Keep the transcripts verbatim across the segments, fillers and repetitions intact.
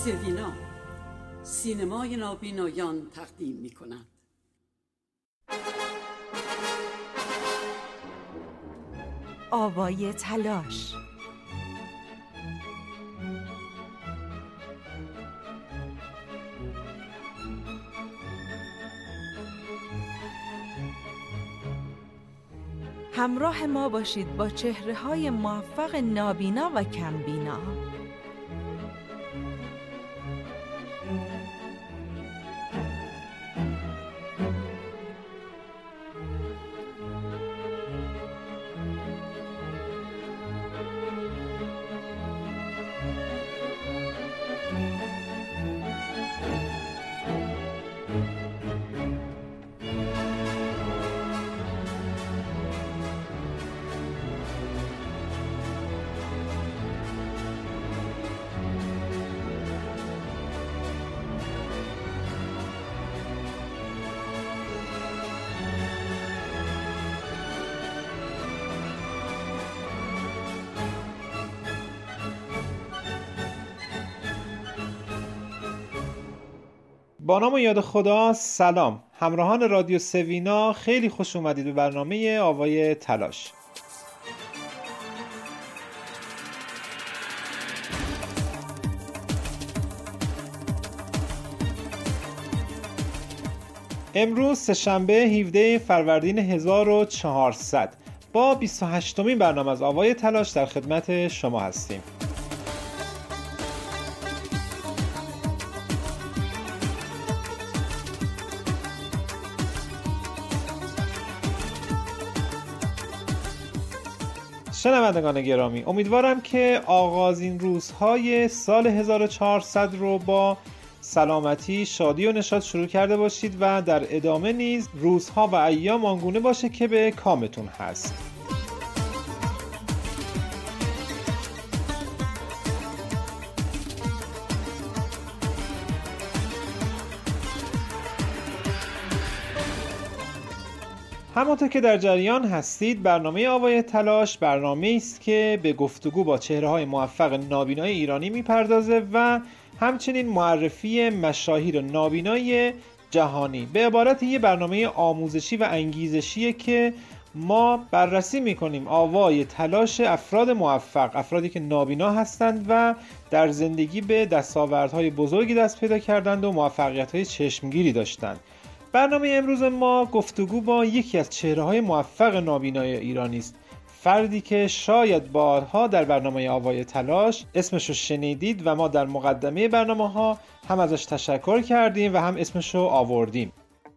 سوینا سینمای نابینایان تقدیم می کند. آوای تلاش. همراه ما باشید با چهره‌های موفق نابینا و کمبینا. با نام و یاد خدا. سلام همراهان رادیو سوینا، خیلی خوش اومدید به برنامه آوای تلاش. امروز سه‌شنبه هفدهم فروردین هزار و چهارصد با بیست و هشتمین برنامه از آوای تلاش در خدمت شما هستیم. شنوندگان گرامی، امیدوارم که آغازین روزهای سال هزار و چهارصد رو با سلامتی، شادی و نشاط شروع کرده باشید و در ادامه نیز روزها و ایام آنگونه باشه که به کامتون هست. همانطور که در جریان هستید، برنامه آوای تلاش برنامه است که به گفتگو با چهره‌های موفق نابینای ایرانی میپردازه و همچنین معرفی مشاهیر نابینای جهانی. به عبارت یه برنامه آموزشی و انگیزشیه که ما بررسی میکنیم آوای تلاش افراد موفق، افرادی که نابینا هستند و در زندگی به دستاوردهای بزرگی دست پیدا کردند و موفقیت‌های چشمگیری داشتند. برنامه امروز ما گفتگو با یکی از چهره‌های موفق نابینای ایرانی است، فردی که شاید بارها در برنامه آوای تلاش اسمشو شنیدید و ما در مقدمه برنامه‌ها هم ازش تشکر کردیم و هم اسمشو آوردیم.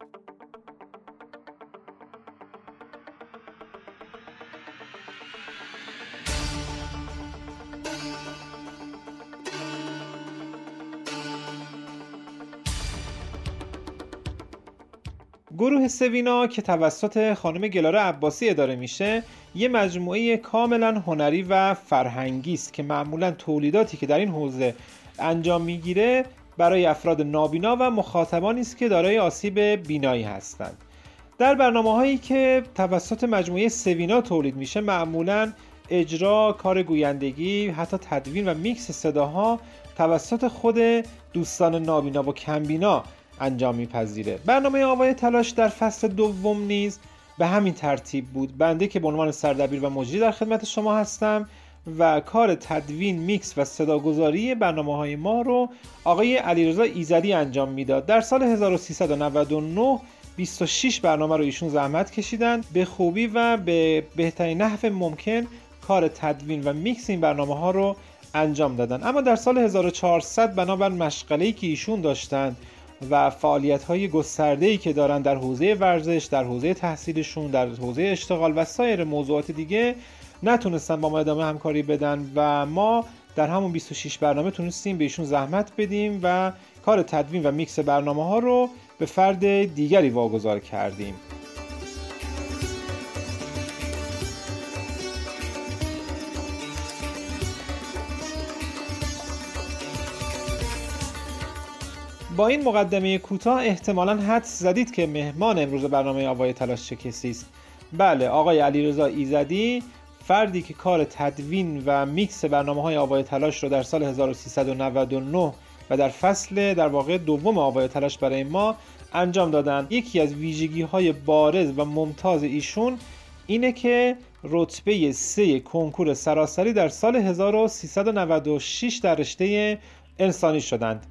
گروه سوینا که توسط خانم گلاره عباسی اداره میشه، یه مجموعه کاملا هنری و فرهنگی است که معمولا تولیداتی که در این حوزه انجام میگیره برای افراد نابینا و مخاطبانی است که دارای آسیب بینایی هستند. در برنامه‌هایی که توسط مجموعه سوینا تولید میشه، معمولا اجرا، کار گویندگی، حتی تدوین و میکس صداها توسط خود دوستان نابینا و کمبینا انجام میپذیره. برنامه آوای تلاش در فصل دوم نیز به همین ترتیب بود. بنده که به عنوان سردبیر و مجری در خدمت شما هستم و کار تدوین، میکس و صداگذاری برنامه‌های ما رو آقای علیرضا ایزدی انجام میداد. در سال هزار و سیصد و نود و نه بیست و شش برنامه رو ایشون زحمت کشیدن، به خوبی و به بهترین نحو ممکن کار تدوین و میکس این برنامه‌ها رو انجام دادن. اما در سال هزار و چهارصد بنابر مشغله‌ای که ایشون داشتن و فعالیت‌های گسترده‌ای که دارن در حوزه ورزش، در حوزه تحصیلشون، در حوزه اشتغال و سایر موضوعات دیگه، نتونستن با ما ادامه همکاری بدن و ما در همون بیست و شش برنامه تونستیم به ایشون زحمت بدیم و کار تدوین و میکس برنامه‌ها رو به فرد دیگری واگذار کردیم. با این مقدمه کوتاه احتمالاً حدس زدید که مهمان امروز برنامه آوای تلاش چه کسی است. بله، آقای علیرضا ایزدی، فردی که کار تدوین و میکس برنامه‌های آوای تلاش رو در سال هزار و سیصد و نود و نه و در فصل در واقع دوم آوای تلاش برای ما انجام دادن. یکی از ویژگی‌های بارز و ممتاز ایشون اینه که رتبه سه کنکور سراسری در سال هزار و سیصد و نود و شش در رشته انسانی شدند.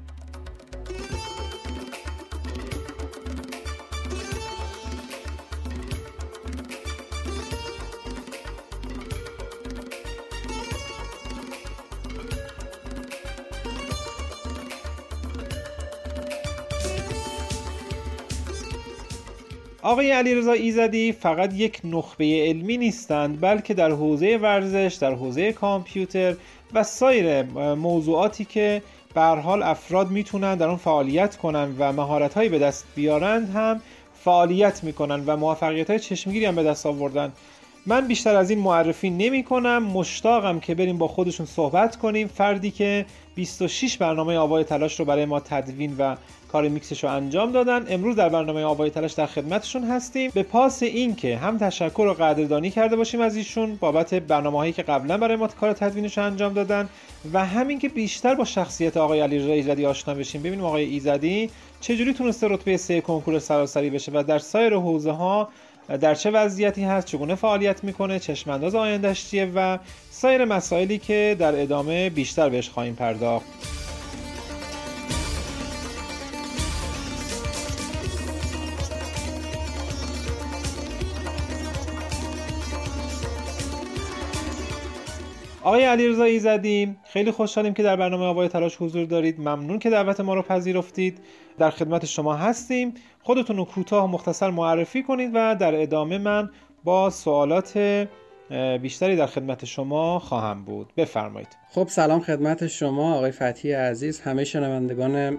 آقای علیرضا ایزدی فقط یک نخبه علمی نیستند، بلکه در حوزه ورزش، در حوزه کامپیوتر و سایر موضوعاتی که به هر حال افراد میتونن در اون فعالیت کنن و مهارت‌هایی به دست بیارند هم فعالیت میکنن و موفقیت‌های چشمگیری هم به دست آوردن. من بیشتر از این معرفی نمی کنم، مشتاقم که بریم با خودشون صحبت کنیم. فردی که بیست و شش برنامه آوای تلاش رو برای ما تدوین و کار میکسش رو انجام دادن. امروز در برنامه آوای تلاش در خدمتشون هستیم. به پاس این که هم تشکر و قدردانی کرده باشیم از ایشون بابت برنامه‌هایی که قبلا برای ما کار تدوینش رو انجام دادن و همین که بیشتر با شخصیت آقای علیرضا ایزدی آشنا بشیم، ببینیم آقای ایزدی چجوری تونسته رتبه سه کنکور سراسری بشه و در سایر حوزه‌ها در چه وضعیتی هست، چگونه فعالیت میکنه، چشمانداز آینده‌اش چیه و سایر مسائلی که در ادامه بیشتر بهش خواهیم پرداخت. آقای علیرضا ایزدی، خیلی خوشحالیم که در برنامه آوای تلاش حضور دارید. ممنون که دعوت ما رو پذیرفتید. در خدمت شما هستیم. خودتون رو کوتاه و مختصر معرفی کنید و در ادامه من با سوالات بیشتری در خدمت شما خواهم بود. بفرمایید. خب سلام خدمت شما آقای فتحی عزیز، همه شنوندگان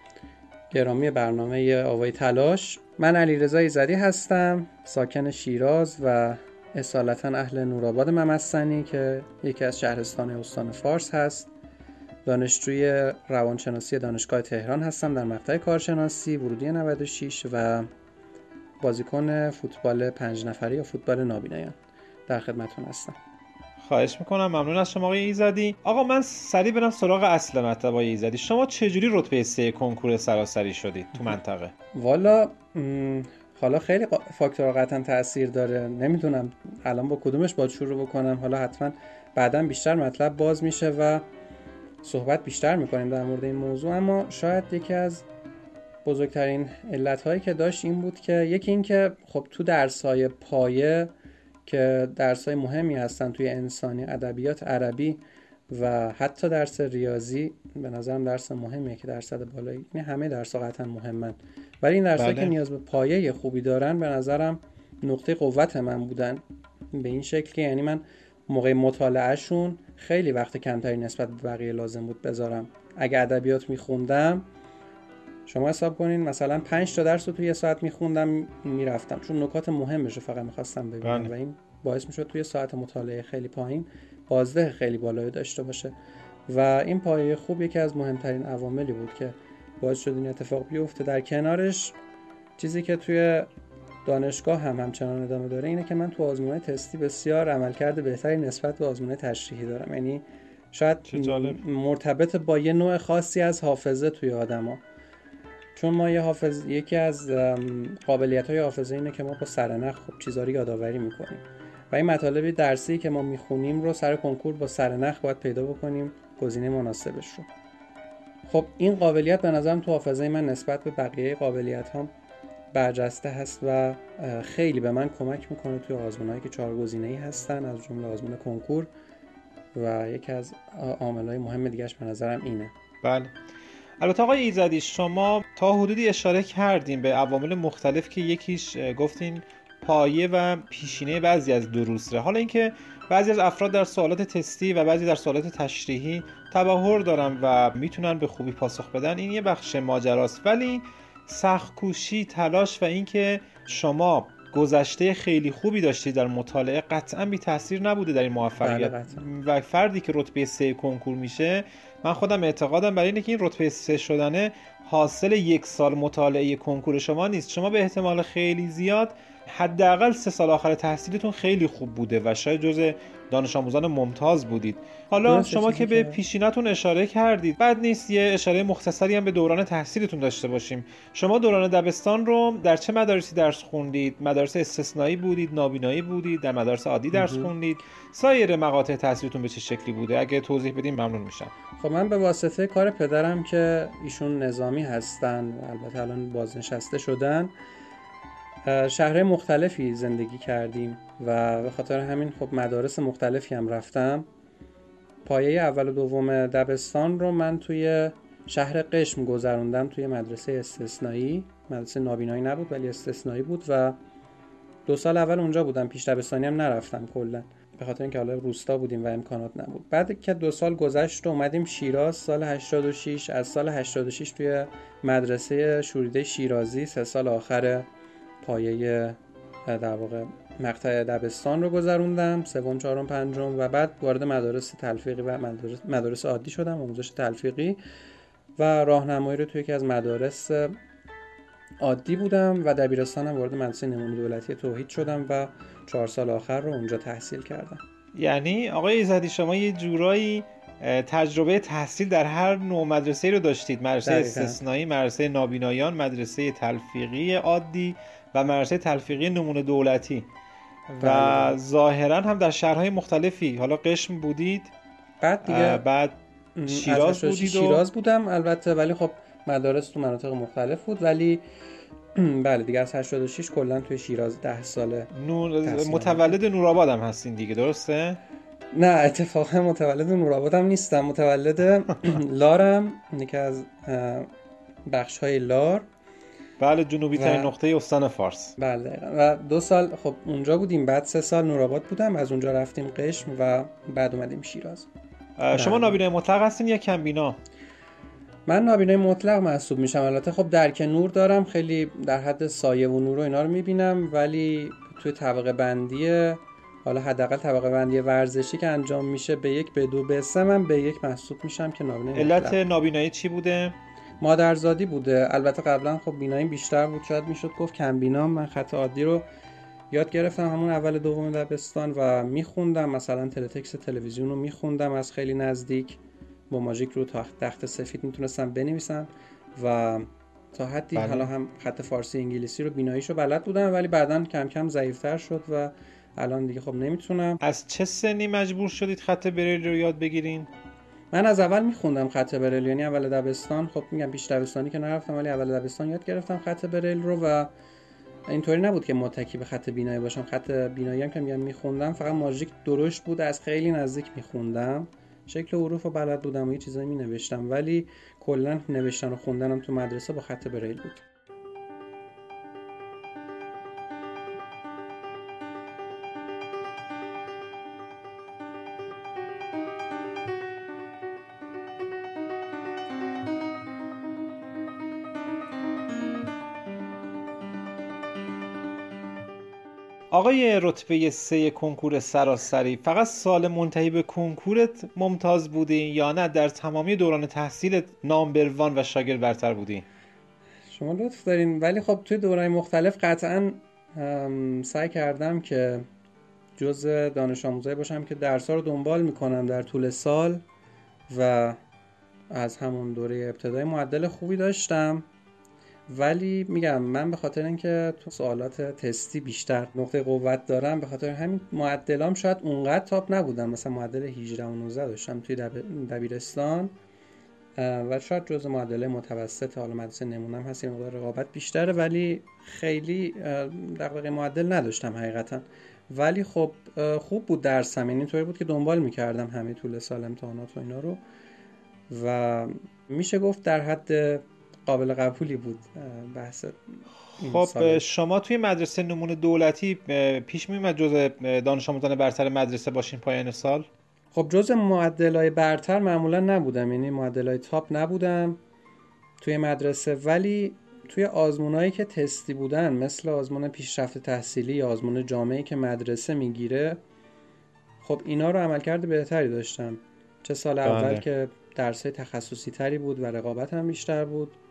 گرامی برنامه آوای تلاش. من علیرضا ایزدی هستم، ساکن شیراز و اصالتا اهل نورآباد ممسنی که یکی از شهرستان استان فارس هست. دانشجوی روانشناسی دانشگاه تهران هستم در مقطع کارشناسی ورودی نود و شش و بازیکن فوتبال پنج نفری یا فوتبال نابینایان در خدمتتون هستم. خواهش میکنم، ممنون از شما آقای ایزدی. آقا من سریع برم سراغ اصل مطلب. آقای ایزدی، شما چجوری رتبه سه کنکور سراسری شدید تو منطقه؟ والا م... حالا خیلی فاکتور قطعا تأثیر داره، نمیدونم الان با کدومش باید شروع بکنم. حالا حتما بعدا بیشتر مطلب باز میشه و صحبت بیشتر میکنیم در مورد این موضوع، اما شاید یکی از بزرگترین علتهایی که داشت این بود که یکی این که خب تو درس‌های پایه که درس‌های مهمی هستن توی انسانی، ادبیات عربی و حتی درس ریاضی، به نظرم درس مهمیه که درصد بالایی، این همه درس‌ها قطعا مهمن، ولی این درس‌ها بله. که نیاز به پایه خوبی دارن به نظرم نقطه قوت من بودن، به این شکل که یعنی من موقع مطالعهشون خیلی وقت کمتری نسبت به بقیه لازم بود بذارم. اگه ادبیات میخوندم شما حساب کنین مثلا پنج تا درس رو توی یه ساعت میخوندم میرفتم، چون نکات مهمش رو فقط میخواستم ببینم بله. و این باعث میشد توی ساعت مطالعه خیلی پایین بازده خیلی بالایی داشته باشه و این پایه خوب یکی از مهمترین عواملی بود که باعث شد این اتفاق بیفته. در کنارش چیزی که توی دانشگاه هم همچنان ادامه داره اینه که من تو آزمون‌های تستی بسیار عملکرد بهتری نسبت به آزمون‌های تشریحی دارم، یعنی شاید مرتبط با یه نوع خاصی از حافظه توی آدما، چون ما یه حافظ یکی از قابلیت‌های حافظه اینه که ما با سرنخ خب چیزا رو یادآوری می‌کنیم و این مطالب درسی که ما می‌خونیم رو سر کنکور با سرنخ باید پیدا بکنیم گزینه مناسبش رو. خب این قابلیت به نظرم تو حافظه من نسبت به بقیه قابلیت‌هام برجسته هست و خیلی به من کمک میکنه توی آزمونایی که چهار گزینه‌ای هستن از جمله آزمون کنکور و یکی از عامل‌های مهم دیگه‌اش به نظرم اینه. بله. البته آقای ایزدی شما تا حدودی اشاره کردیم به عوامل مختلف که یکیش گفتین پایه و پیشینه بعضی از دروسه. حالا اینکه بعضی از افراد در سوالات تستی و بعضی در سوالات تشریحی تبحر دارن و میتونن به خوبی پاسخ بدن، این یه بخش ماجراست، ولی سخت‌کوشی، تلاش و اینکه شما گذشته خیلی خوبی داشتید در مطالعه قطعاً بی تاثیر نبوده در این موفقیت. و فردی که رتبه سه کنکور میشه، من خودم اعتقادم برای اینه که این رتبه سه شدنه حاصل یک سال مطالعه کنکور شما نیست. شما به احتمال خیلی زیاد حداقل سه سال آخر تحصیلتون خیلی خوب بوده و شاید جزء دانش آموزان ممتاز بودید. حالا شما که به پیشینه‌تون اشاره کردید، بد نیست یه اشاره مختصری هم به دوران تحصیلتون داشته باشیم. شما دوران دبستان رو در چه مدارسی درس خوندید؟ مدارس استثنایی بودید، نابینایی بودید، در مدارس عادی درس خوندید؟ سایر مقاطع تحصیلتون به چه شکلی بوده؟ اگه توضیح بدین ممنون میشم. خب من به واسطه کار پدرم که ایشون نظامی هستن و البته الان بازنشسته شدن، شهرهای مختلفی زندگی کردیم و به خاطر همین خب مدارس مختلفی هم رفتم. پایه اول و دوم دبستان رو من توی شهر قشم گذروندم، توی مدرسه استثنایی. مدرسه نابینایی نبود ولی استثنایی بود و دو سال اول اونجا بودم. پیش دبستانی هم نرفتم کلا، به خاطر اینکه حالا روستا بودیم و امکانات نبود. بعد که دو سال گذشت و اومدیم شیراز سال هشتاد و شش، از سال هشتاد و شش توی مدرسه شوریده شیرازی سه سال آخر پایه در واقع مقطع دبستان رو گذروندم، سوم چهارم پنجم، و بعد وارد مدارس تلفیقی و مدارس, مدارس عادی شدم، آموزش تلفیقی و راهنمایی رو توی یکی از مدارس عادی بودم و دبیرستانم وارد مدرسه نمونه دولتی توحید شدم و چهار سال آخر رو اونجا تحصیل کردم. یعنی آقای ایزدی شما یه جورایی تجربه تحصیل در هر نوع مدرسه رو داشتید، مدرسه استثنایی، مدرسه نابینایان، مدرسه تلفیقی عادی و مدرسه تلفیقی نمونه دولتی و بله. ظاهرا هم در شهرهای مختلفی. حالا قشم بودید، بعد دیگه بعد شیراز بودید و... شیراز بودم البته، ولی خب مدارس تو مناطق مختلف بود، ولی بله دیگه از هشتاد و شش کلا توی شیراز ده ساله. نور... متولد نورآباد هم هستین دیگه، درسته؟ نه اتفاقا متولد نورآباد هم نیستم، متولد لارم، یکی از بخش‌های لار. بله جنوبی ترین و... نقطه استان فارس. بله و دو سال خب اونجا بودیم، بعد سه سال نورآباد بودم، از اونجا رفتیم قشم و بعد اومدیم شیراز. شما نابینای مطلق هستین یا کم بینا؟ من نابینای مطلق محسوب میشم. البته خب درک نور دارم، خیلی در حد سایه و نور و اینا رو میبینم، ولی توی طبقه بندی، حالا حداقل طبقه بندی ورزشی که انجام میشه به یک، به دو، به سه، من به یک محسوب میشم که نابینای مطلق. علت نابینایی چی بوده؟ مادرزادی بوده. البته قبلا خب بیناییم بیشتر بود، شاید میشد گفت کم بینام. من خط عادی رو یاد گرفتم همون اول دوم دبستان و میخوندم، مثلا تلتکس تلویزیون رو میخوندم از خیلی نزدیک، با ماژیک رو تخت سفید میتونستم بنویسم و تا حدی بله. حالا هم خط فارسی انگلیسی رو بیناییشو بلد بودم، ولی بعداً کم کم ضعیف‌تر شد و الان دیگه خب نمیتونم. از چه سنی مجبور شدید خط بریل رو یاد بگیرین؟ من از اول میخوندم خط بریل، یعنی اول دبستان، خب میگم پیش دبستانی که نرفتم ولی اول دبستان یاد گرفتم خط بریل رو و اینطوری نبود که متکی به خط بینایی باشم. خط بینایی هم که میگم میخوندم، فقط ماژیک درشت بود، از خیلی نزدیک میخوندم، شکل حروف رو بلد بودم و یه چیزایی مینوشتم، ولی کلا نوشتن و خوندنم تو مدرسه با خط بریل بود. آقای رتبه سه کنکور سراسری، فقط سال منتهی به کنکورت ممتاز بودی یا نه در تمامی دوران تحصیلت نامبروان و شاگرد برتر بودی؟ شما لطف دارین، ولی خب توی دوران مختلف قطعاً سعی کردم که جزء دانش آموزایی باشم که درس‌ها رو دنبال میکنم در طول سال و از همون دوره ابتدایی معدل خوبی داشتم. ولی میگم من به خاطر اینکه تو سوالات تستی بیشتر نقطه قوت دارم، به خاطر همین معدلام شاید اونقدر تاپ نبودم. مثلا معدل هجده و نوزده داشتم توی دبیرستان و شاید جزء معدل متوسط، حالا مدرسه نمونم هست یه مقدار رقابت بیشتره، ولی خیلی دغدغه معدل نداشتم حقیقتا. ولی خب خوب بود درسم، یعنی اینطوری بود که دنبال میکردم همه طول سال امتحانات و اینا رو و میشه گفت در حد قابل قبولی بود بحث. خب شما توی مدرسه نمونه دولتی پیش میومد جزء دانش آموزان برتر مدرسه باشین پایان سال؟ خب جزء معدلای برتر معمولا نبودم، یعنی معدلای تاپ نبودم توی مدرسه، ولی توی آزمونایی که تستی بودن مثل آزمون پیشرفت تحصیلی یا آزمون جامعه‌ای که مدرسه میگیره، خب اینا رو عملکرد بهتری داشتم. چه سال اول بله. که درسای تخصصی تری بود و رقابت هم بیشتر بود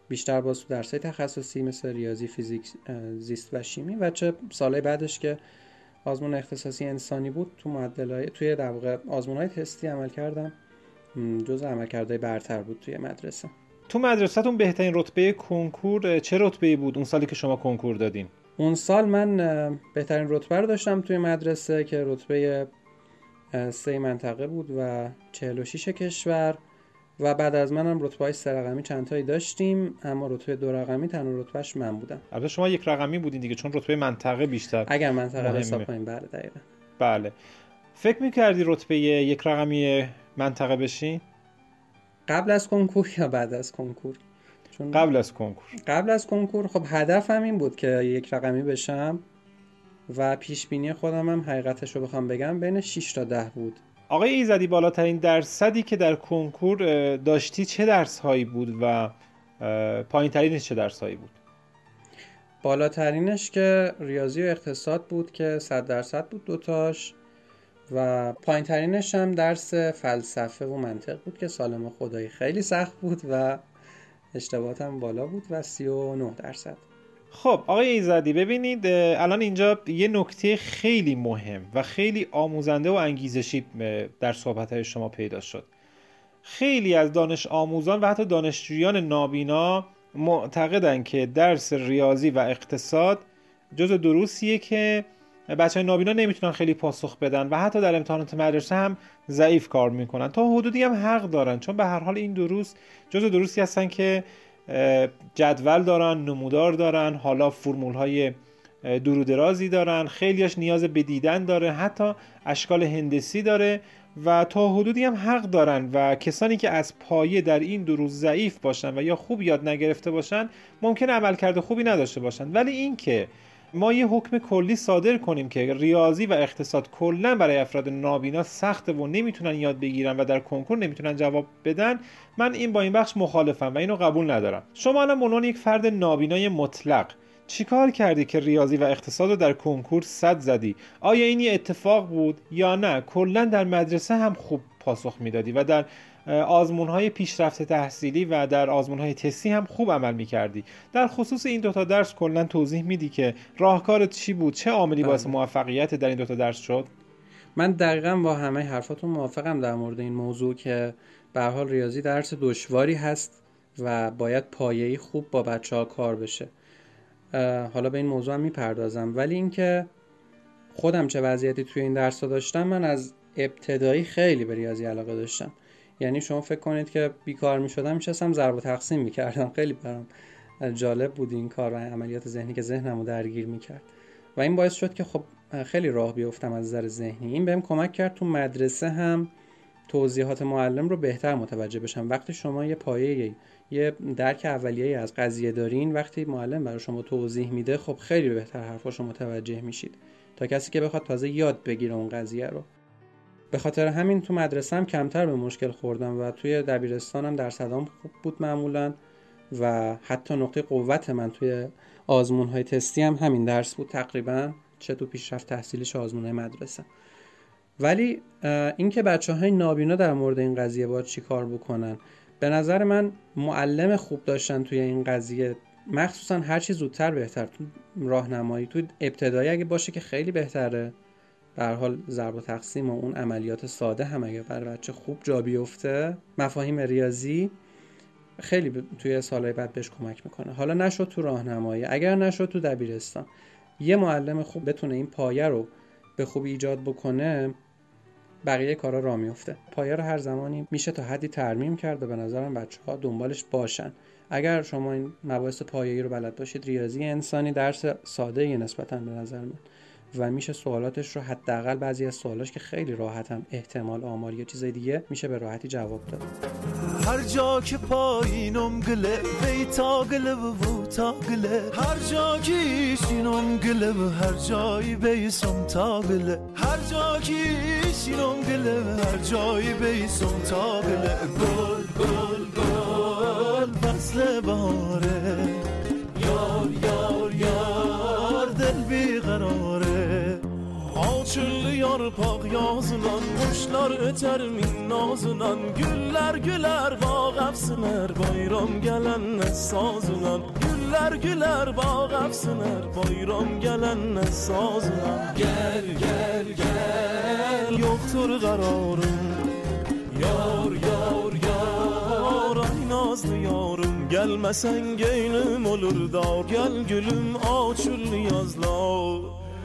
بیشتر باز تو درسای تخصصی مثل ریاضی، فیزیک، زیست و شیمی، و چه سالهای بعدش که آزمون اختصاصی انسانی بود تو معدلای توی در واقع آزمون‌های تستی عمل کردم، جزء عملکردهای برتر بود توی مدرسه. تو مدرسه‌تون بهترین رتبه کنکور چه رتبه‌ای بود اون سالی که شما کنکور دادین؟ اون سال من بهترین رتبه رو داشتم توی مدرسه که رتبه سه منطقه بود و چهل و شش کشور، و بعد از منم رتبه‌های سه رقمی چند تایی داشتیم، اما رتبه دو رقمی تنها رتبهش من بودم. البته شما یک رقمی بودین دیگه، چون رتبه منطقه بیشتر اگر منطقه حساب کنیم. بله دقیقاً. بله. فکر می‌کردی رتبه یک رقمی منطقه بشی؟ قبل از کنکور یا بعد از کنکور؟ چون قبل از کنکور. قبل از کنکور خب هدفم این بود که یک رقمی بشم و پیش بینی خودم هم حقیقتش رو بخوام بگم بین شش تا ده بود. آقای ایزدی، بالاترین درصدی که در کنکور داشتی چه درس هایی بود و پایین ترینش چه درس هایی بود؟ بالاترینش که ریاضی و اقتصاد بود که صد درصد بود دوتاش، و پایین ترینش هم درس فلسفه و منطق بود که سالم خدایی خیلی سخت بود و اشتباهاتم بالا بود و سی و نه درصد. خب آقای ایزدی، ببینید الان اینجا یه نکته خیلی مهم و خیلی آموزنده و انگیزشی در صحبت‌های شما پیدا شد. خیلی از دانش آموزان و حتی دانشجویان نابینا معتقدن که درس ریاضی و اقتصاد جزء دروسیه که بچه‌های نابینا نمیتونن خیلی پاسخ بدن و حتی در امتحانات مدرسه هم ضعیف کار میکنن. تا حدودی هم حق دارن، چون به هر حال این دروس جزء دروسی هستن که جدول دارن، نمودار دارن، حالا فرمول‌های دور و درازی دارن، خیلیاش نیاز به دیدن داره، حتی اشکال هندسی داره و تا حدودی هم حق دارن و کسانی که از پایه در این دروس ضعیف باشن و یا خوب یاد نگرفته باشن ممکن عملکرد خوبی نداشته باشن. ولی این که ما یه حکم کلی صادر کنیم که ریاضی و اقتصاد کلا برای افراد نابینا سخته و نمیتونن یاد بگیرن و در کنکور نمیتونن جواب بدن، من این با این بخش مخالفم و اینو قبول ندارم. شما الان به عنوان یک فرد نابینای مطلق چیکار کردی که ریاضی و اقتصاد رو در کنکور صد زدی؟ آیا این یه اتفاق بود یا نه کلا در مدرسه هم خوب پاسخ میدادی و در آزمون‌های پیشرفت تحصیلی و در آزمون‌های تستی هم خوب عمل می‌کردی؟ در خصوص این دوتا درس کلاً توضیح میدی که راهکارت چی بود؟ چه عاملی باعث موفقیت در این دوتا درس شد؟ من دقیقاً با همه حرفاتون موافقم در مورد این موضوع که به هر حال ریاضی درس دشواری هست و باید پایه‌ای خوب با بچه‌ها کار بشه. حالا به این موضوع هم میپردازم، ولی اینکه خودم چه وضعیتی توی این درس داشتم، من از ابتدایی خیلی به ریاضی علاقه داشتم. یعنی شما فکر کنید که بیکار میشدم میشستم ضرب و تقسیم میکردم. خیلی برام جالب بود این کار و عملیات ذهنی که ذهنمو درگیر میکرد و این باعث شد که خب خیلی راه بیفتم از نظر ذهنی. این بهم کمک کرد تو مدرسه هم توضیحات معلم رو بهتر متوجه بشم. وقتی شما یه پایه یه درک اولیه‌ای از قضیه دارین، وقتی معلم برای شما توضیح میده خب خیلی بهتر حرفاشو متوجه میشید تا کسی که بخواد تازه یاد بگیره اون قضیه رو. به خاطر همین تو مدرسه هم کمتر به مشکل خوردم و توی دبیرستانم درصدام خوب بود معمولاً و حتی نقطه قوت من توی آزمون‌های تستی هم همین درس بود تقریباً، چه تو پیشرفت تحصیلی چه آزمون‌های مدرسه. ولی اینکه بچه‌های نابینا در مورد این قضیه باید چی کار بکنن، به نظر من معلم خوب داشتن توی این قضیه، مخصوصا هر چی زودتر بهتر. تو راهنمایی تو ابتدایی اگه باشه که خیلی بهتره. به هر حال ضرب و تقسیم و اون عملیات ساده هم اگه برای بچه خوب جا بیفته، مفاهیم ریاضی خیلی ب... توی سالهای بعد بهش کمک میکنه. حالا نشد تو راهنمایی، اگر نشد تو دبیرستان، یه معلم خوب بتونه این پایه رو به خوبی ایجاد بکنه، بقیه کارا راه میفته. پایه رو هر زمانی میشه تا حدی ترمیم کرد و به نظرم بچه‌ها دنبالش باشن. اگر شما این مباحث پایه‌ای رو بلد باشید، ریاضی انسانی درس ساده‌ای نسبتاً به نظر من و میشه سوالاتش رو حداقل بعضی از سوالاش که خیلی راحتن احتمال آمار یا چیزای دیگه میشه به راحتی جواب داد. هر جا که پایینم گله بیتا گله و بوتا گله، هر جا که ایشینم گله و هر جایی بیسم تا گله، هر جا که ایشینم گله و هر جایی بیسم تا گله. گل گل گل فصل بهاره، یار یار یار دل بیقراره، آچ Açıllı yarpaq yazılan Quşlar ötər min nazılan Güller güler bağ əfsiner Bayram gələn sazılan Güller güler bağ əfsiner Bayram gələn sazılan Gel gel gel Yoktur qararım Yar yar yar Ay nazlı yarım Gelmesen geylim olur dar Gel gülüm açıllı yazlar.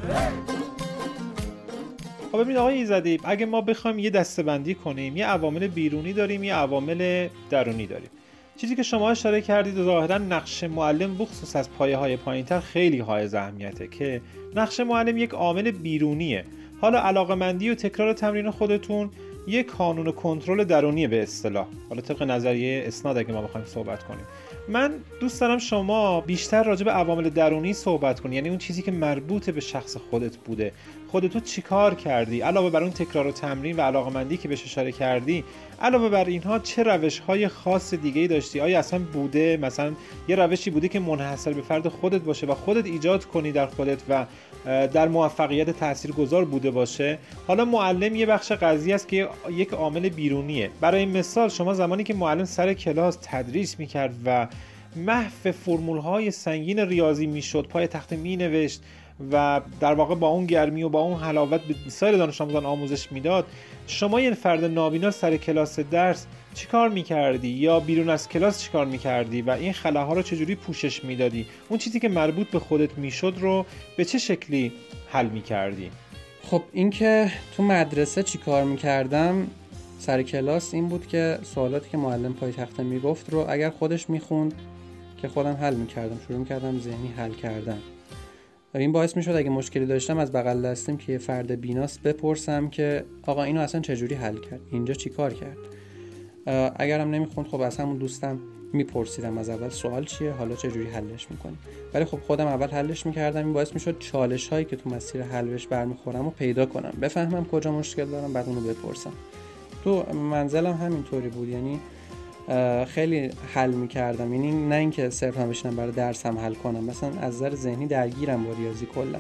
خب ببینید آقای ایزدی، اگه ما بخوایم یه دسته‌بندی کنیم، یه عوامل بیرونی داریم، یه عوامل درونی داریم. چیزی که شما اشاره کردید ظاهرا نقش معلم بخصوص از پایه‌های پایین‌تر خیلی حائز اهمیته که نقش معلم یک عامل بیرونیه. حالا علاقه‌مندی و تکرار تمرین خودتون یک کانون کنترل درونیه به اصطلاح. حالا طبق نظریه اسناد اگه ما بخوایم صحبت کنیم، من دوست دارم شما بیشتر راجع به عوامل درونی صحبت کنی، یعنی اون چیزی که مربوط به شخص خودت بوده. خودتو چیکار کردی؟ علاوه بر اون تکرار و تمرین و علاقه‌مندی که بهش اشاره کردی، علاوه بر اینها چه روش‌های خاص دیگه‌ای داشتی؟ آیا اصلا بوده مثلا یه روشی بوده که منحصر به فرد خودت باشه و خودت ایجاد کنی در خودت و در موفقیت تاثیرگذار بوده باشه؟ حالا معلم یه بخش قضیه است که یک عامل بیرونیه. برای مثال شما زمانی که معلم سر کلاس تدریس می‌کرد و محو فرمول‌های سنگین ریاضی میشد، پای تخته مینوشت و در واقع با اون گرمی و با اون حلاوت به سایر دانش آموزان آموزش میداد، شما یه فرد نابینا سر کلاس درس چی کار میکردی یا بیرون از کلاس چی کار میکردی و این خلاها رو چجوری پوشش میدادی؟ اون چیزی که مربوط به خودت میشد رو به چه شکلی حل میکردی؟ خب این که تو مدرسه چی کار میکردم سر کلاس این بود که سوالاتی که معلم پای تخته میگفت رو اگر خودش میخوند که خودم حل میکردم، شروع میکردم ذهنی حل کردن. و این باعث میشد اگه مشکلی داشتم از بغل دستم که یه فرد بیناست بپرسم که آقا اینو اصلا چجوری حل کرد، اینجا چی کار کرد. اگرم نمیخوند خب از همون دوستم میپرسیدم از اول سوال چیه، حالا چجوری حلش میکنی. ولی خب خودم اول حلش میکردم. این باعث میشد چالش هایی که تو مسیر حل بهش برمیخورم رو پیدا کنم، بفهمم کجا مشکل دارم، بعد اونو بپرسم. تو منزلم همینطوری بود، یعنی خیلی حل میکردم، یعنی نه اینکه صرفا بشینم برای درسم حل کنم، مثلا از نظر ذهنی درگیرم با ریاضی کلا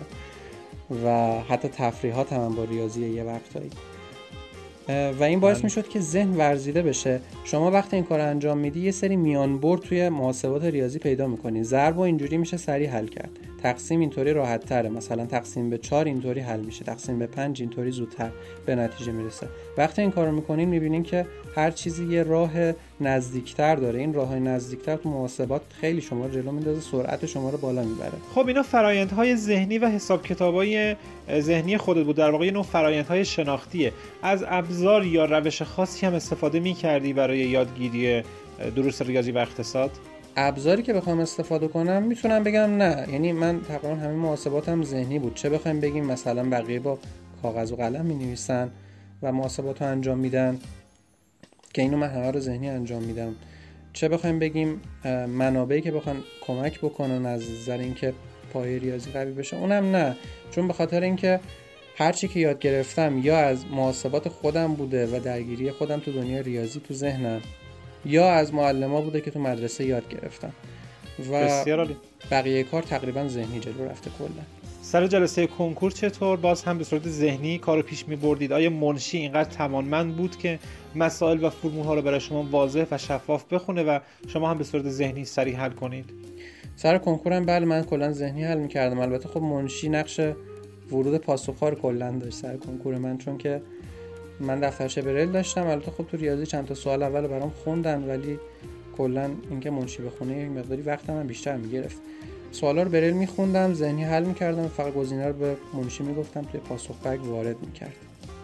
و حتی تفریحاتم هم با ریاضی یه وقتایی و این باعث میشد که ذهن ورزیده بشه. شما وقتی این کار انجام میدی یه سری میانبرد توی محاسبات ریاضی پیدا میکنی. ضرب و اینجوری میشه سریع حل کرد، تقسیم اینطوری راحت تره، مثلا تقسیم به چهار اینطوری حل میشه، تقسیم به پنج اینطوری زودتر به نتیجه میرسه. وقتی این کارو میکنین میبینین که هر چیزی یه راه نزدیکتر داره. این راههای نزدیکتر تو محاسبات خیلی شما رو جلو میندازه، سرعت شما رو بالا میبره. خب اینا فرآیندهای ذهنی و حساب کتابای ذهنی خودت بود، در واقع نوع فرآیندهای شناختیه. از ابزار یا روش خاصی هم استفاده میکردی برای یادگیری دروس ریاضی و اقتصاد؟ ابزاری که بخوام استفاده کنم میتونم بگم نه، یعنی من تقریبا همه محاسباتم ذهنی بود. چه بخوایم بگیم مثلا بقیه با کاغذ و قلم مینویسن و محاسبات رو انجام میدن که اینو من همه رو ذهنی انجام میدم، چه بخوایم بگیم منابعی که بخوان کمک بکنن از نظر اینکه پایه ریاضی قوی بشه، اونم نه، چون به خاطر اینکه هر چی که یاد گرفتم یا از محاسبات خودم بوده و درگیری خودم تو دنیای ریاضی تو ذهنم، یا از معلم‌ها بوده که تو مدرسه یاد گرفتم و بقیه کار تقریبا ذهنی جلو رفته کلا. سر جلسه کنکور چطور باز هم به صورت ذهنی کارو پیش می‌بردید؟ آیا منشی اینقدر توانمند بود که مسائل و فرمول‌ها رو برای شما واضح و شفاف بخونه و شما هم به صورت ذهنی سریع حل کنید؟ سر کنکورم بله من کلا ذهنی حل می‌کردم. البته خب منشی نقش ورود پاسخ‌ها رو کلا داشت سر کنکور من، چون که من دفترچه بریل داشتم. البته خب تو ریاضی چند تا سوال اول برام خوندن، ولی کلا اینکه منشی بخونه یک مقداری وقتم من بیشتر می‌گرفت. سوالا رو بریل می‌خوندم، ذهنی حل می‌کردم، فقط گزینه رو به منشی میگفتم توی پاسخ بگ وارد می‌کرد.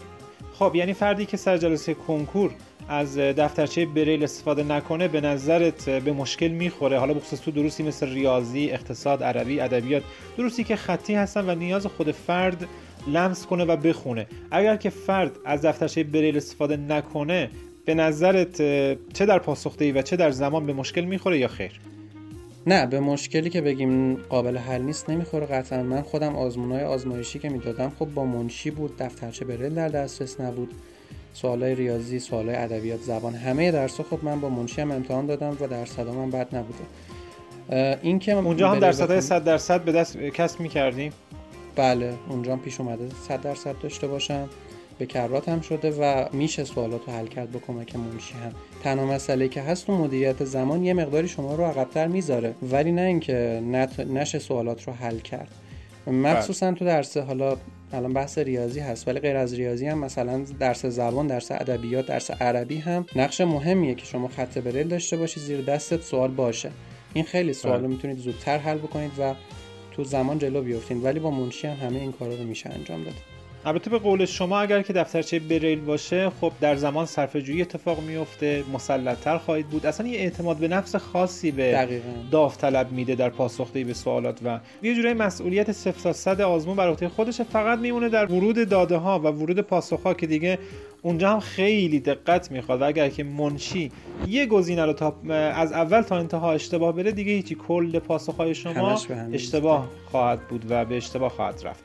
خب یعنی فردی که سر جلسه کنکور از دفترچه بریل استفاده نکنه به نظرت به مشکل میخوره؟ حالا بخصوص تو دروسی مثل ریاضی، اقتصاد، عربی، ادبیات، دروسی که خطی هستن و نیاز خود فرد لمس کنه و بخونه. اگر که فرد از دفترچه بریل استفاده نکنه به نظرت چه در پاسخدهی و چه در زمان به مشکل میخوره یا خیر؟ نه، به مشکلی که بگیم قابل حل نیست نمیخوره قطعا. من خودم آزمونای آزمایشی که میدادم خب با منشی بود، دفترچه بریل در دسترس نبود. سوالای ریاضی، سوالای ادبیات، زبان، همه درس‌ها خب من با منشی هم امتحان دادم و درصدام هم بد نبوده. این که اونجا هم درصدای صد درصد به دست کسب می‌کردیم؟ بله اونجا پیش اومده صد درصد داشته باشم، به کرات هم شده و میشه سوالات رو حل کرد با کمک منشی هم. تنها مسئله که هست تو مدیریت زمان یه مقداری شما رو عقب‌تر میذاره، ولی نه اینکه نت... نشه سوالات رو حل کرد. مخصوصا تو درس، حالا الان بحث ریاضی هست ولی غیر از ریاضی هم مثلا درس زبان، درس ادبیات، درس عربی هم نقش مهمیه که شما خط بریل داشته باشی، زیر دستت سوال باشه. این خیلی سوال رو میتونید زودتر حل بکنید و تو زمان جلو بیافتین، ولی با منشی هم همه این کارا رو میشه انجام داد. البته به قول شما اگر که دفترچه بریل باشه خب در زمان صرفه‌جویی اتفاق میفته، مسلط‌تر خواهید بود، اصلا یه اعتماد به نفس خاصی به دقیقاً داوطلب میده در پاسخدهی به سوالات و یه جورایی مسئولیت صفر تا صد آزمون بر عهده خودشه، فقط میمونه در ورود داده ها و ورود پاسخ ها که دیگه اونجا هم خیلی دقت میخواد و اگر که منشی یه گزینه رو تا از اول تا انتها اشتباه بره دیگه هیچی، کل پاسخ های شما اشتباه خواهد بود و به اشتباه خواهد رفت.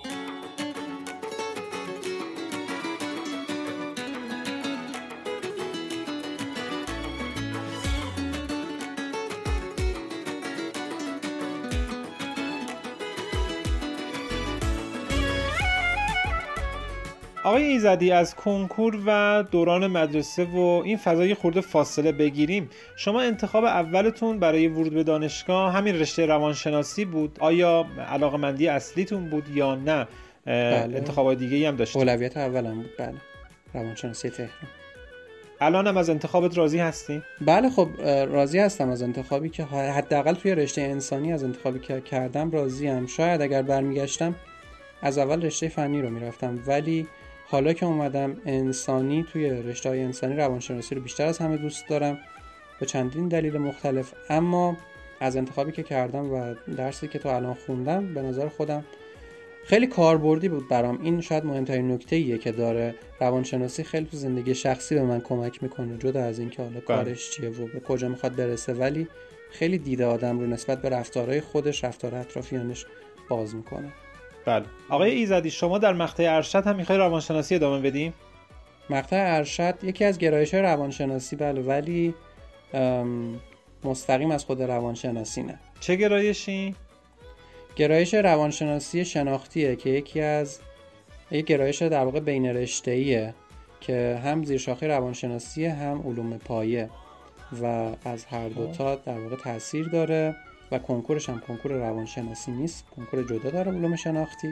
آقای ایزدی، از کنکور و دوران مدرسه و این فضای خورده فاصله بگیریم، شما انتخاب اولتون برای ورود به دانشگاه همین رشته روانشناسی بود؟ آیا علاقمندی اصلیتون بود یا نه بله. انتخابات دیگه‌ای هم داشتید؟ اولویت اولم بود بله، روانشناسی تهران. الان هم از انتخابت راضی هستی؟ بله خب راضی هستم از انتخابی که حداقل توی رشته انسانی از انتخابی که کردم راضیم. شاید اگر برمیگشتم از اول رشته فنی رو میرفتم، ولی حالا که اومدم انسانی، توی رشته‌های انسانی روانشناسی رو بیشتر از همه دوست دارم به چندین دلیل مختلف. اما از انتخابی که کردم و درسی که تا الان خوندم به نظر خودم خیلی کاربردی بود برام. این شاید مهمترین نکته‌ایه که داره روانشناسی، خیلی تو زندگی شخصی به من کمک میکنه، جدا از این که حالا کارش چیه و به کجا میخواد برسه، ولی خیلی دید آدم رو نسبت به رفتارهای خودش، رفتار اطرافیانش باز میکنه. بله. آقای ایزدی، شما در مقطع ارشد هم میخوای روانشناسی ادامه بدیم؟ مقطع ارشد یکی از گرایش‌های روانشناسی بله، ولی مستقیم از خود روانشناسی نه. چه گرایشی؟ گرایش روانشناسی شناختیه که یکی از یک گرایش در واقع بین رشته‌ایه که هم زیر شاخه روانشناسی هم علوم پایه و از هر دو تا در واقع تاثیر داره و کنکورش هم کنکور روانشناسی نیست، کنکور جدا داره علوم شناختی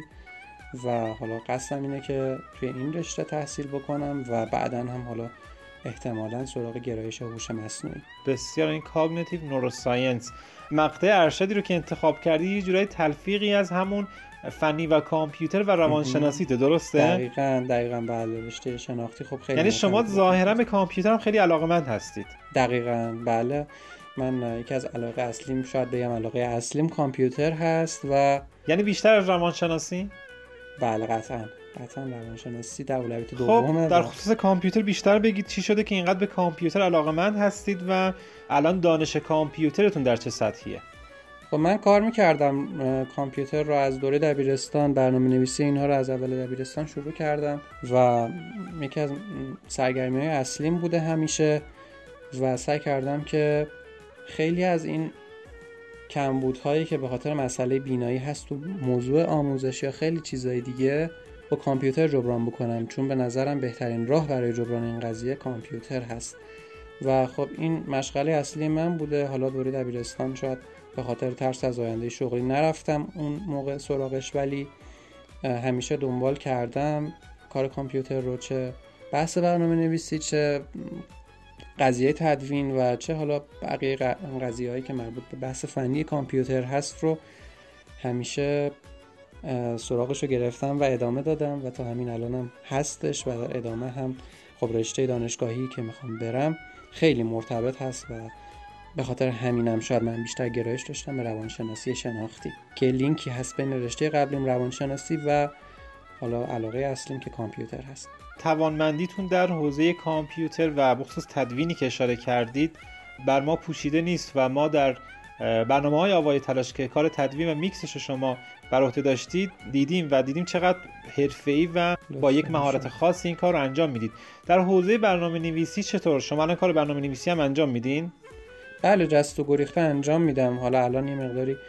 و حالا قصدم اینه که توی این رشته تحصیل بکنم و بعداً هم حالا احتمالاً سراغ گرایش هوش مصنوعی. بسیار. این کاگنیتیو نوروساینس مقطع ارشدی رو که انتخاب کردی یه جورایی تلفیقی از همون فنی و کامپیوتر و روانشناسی ته، درسته؟ دقیقاً دقیقاً بله، رشته شناختی خب خیلی یعنی شما ظاهراً به کامپیوتر هم خیلی علاقه‌مند هستید. دقیقاً بله، من یکی از علاقه اصلیم، شاید بگم علاقه اصلیم کامپیوتر هست و یعنی بیشتر از روانشناسی؟ بله قطعاً قطعاً روانشناسی در اولویت دومه. خب در خصوص کامپیوتر بیشتر بگید، چی شده که اینقدر به کامپیوتر علاقه‌مند هستید و الان دانش کامپیوترتون در چه سطحیه؟ خب من کار می‌کردم کامپیوتر رو از دوره دبیرستان، برنامه‌نویسی اینها رو از اول دبیرستان شروع کردم و یکی از سرگرمی‌های اصلیم بوده همیشه و سعی کردم که خیلی از این کمبودهایی که به خاطر مسئله بینایی هست تو موضوع آموزش یا خیلی چیزای دیگه با کامپیوتر جبران بکنم، چون به نظرم بهترین راه برای جبران این قضیه کامپیوتر هست و خب این مشغله اصلی من بوده. حالا دوره دبیرستان شاید به خاطر ترس از آینده شغلی نرفتم اون موقع سراغش، ولی همیشه دنبال کردم کار کامپیوتر رو، چه بحث برنامه نویسی، چه قضیه تدوین و چه حالا بقیه قضیه هایی که مربوط به بحث فنی کامپیوتر هست رو همیشه سراغش رو گرفتم و ادامه دادم و تا همین الانم هستش و در ادامه هم خب رشته دانشگاهی که میخوام برم خیلی مرتبط هست و به خاطر همینم شاید من بیشتر گرایش داشتم به روانشناسی شناختی که لینکی هست بین رشته قبلیم روانشناسی و حالا علاقه اصلیم که کامپیوتر هست. توانمندیتون در حوزه کامپیوتر و بخصوص تدوینی که اشاره کردید بر ما پوشیده نیست و ما در برنامه‌های آوای تلاش که کار تدوین و میکسش شما بر عهده داشتید دیدیم و دیدیم چقدر حرفه‌ای و با یک مهارت خاص این کار رو انجام میدید. در حوزه برنامه‌نویسی چطور؟ شما الان کار برنامه‌نویسی هم انجام میدین؟ بله جست و گریخته انجام میدم. حالا الان یه مقداری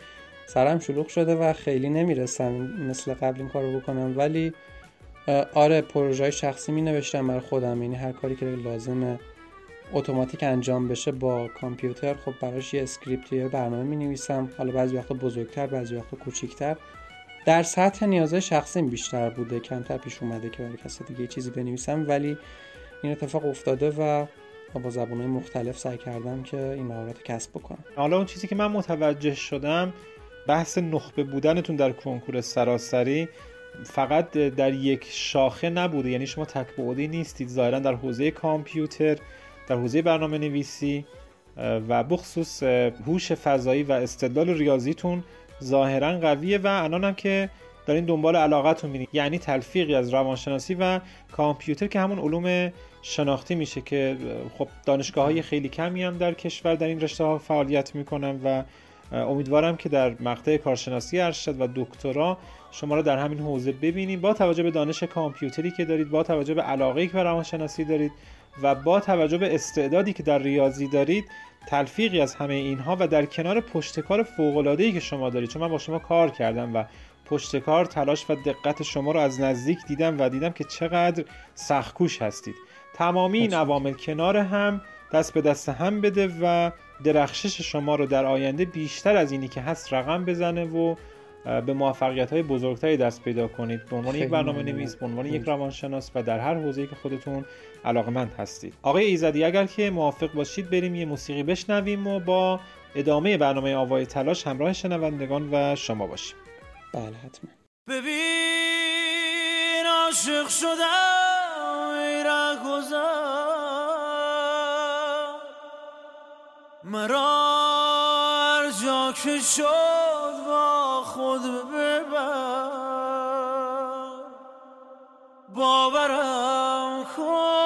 سرم شلوغ شده و خیلی نمیرسم مثل قبل این کارو بکنم، ولی آره پروژه‌های شخصی می نوشتم برای خودم، یعنی هر کاری که لازمه اتوماتیک انجام بشه با کامپیوتر، خب براش یه اسکریپت یا برنامه می نویسم، حالا بعضی وقتا بزرگتر بعضی وقتا کوچیک‌تر. در سطح نیازهای شخصی بیشتر بوده، کمتر پیش اومده که برای کسی دیگه چیزی بنویسم، ولی این اتفاق افتاده و با زبان‌های مختلف سعی کردم که این مهارت کسب بکنم. حالا اون چیزی که من متوجه شدم، بحث نخبه بودنتون در کنکور سراسری فقط در یک شاخه نبوده، یعنی شما تک‌بعدی نیستید، ظاهرا در حوزه کامپیوتر، در حوزه برنامه نویسی و بخصوص هوش فضایی و استدلال ریاضیتون ظاهرا قویه و الان هم که دارین دنبال علاقتون میرین، یعنی تلفیقی از روانشناسی و کامپیوتر که همون علوم شناختی میشه که خب دانشگاه‌های خیلی کمی هم در کشور در این رشته‌ها فعالیت میکنن و امیدوارم که در مقطع کارشناسی ارشد و دکترا شما رو در همین حوزه ببینیم، با توجه به دانش کامپیوتری که دارید، با توجه به علاقه‌ای که به روانشناسی دارید و با توجه به استعدادی که در ریاضی دارید، تلفیقی از همه اینها و در کنار پشتکار فوق‌العاده‌ای که شما دارید، چون من با شما کار کردم و پشتکار، تلاش و دقت شما رو از نزدیک دیدم و دیدم که چقدر سخت‌کوش هستید. تمامی این عوامل کنار هم دست به دست هم بده و درخشش شما رو در آینده بیشتر از اینی که هست رقم بزنه و به موفقیت‌های بزرگتری دست پیدا کنید به عنوان یک برنامه نویس، به عنوان یک روانشناس و در هر حوزه‌ای که خودتون علاقمند هستید. آقای ایزدی اگر که موافق باشید بریم یه موسیقی بشنویم و با ادامه برنامه آوای تلاش همراه شنوندگان و شما باشیم. بله حتما. ببین عاشق شدم ای رهگذر، مرا هر جا که شد با خود ببر، باورم کن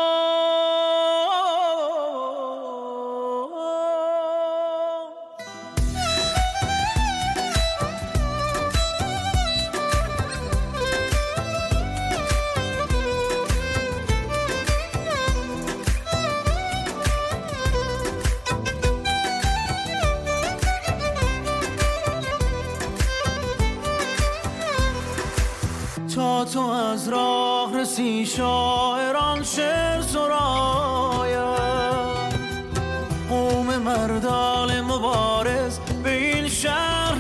تا تو از راه رسی شاعران شعر سراید، قوم مردان مبارز به این شهر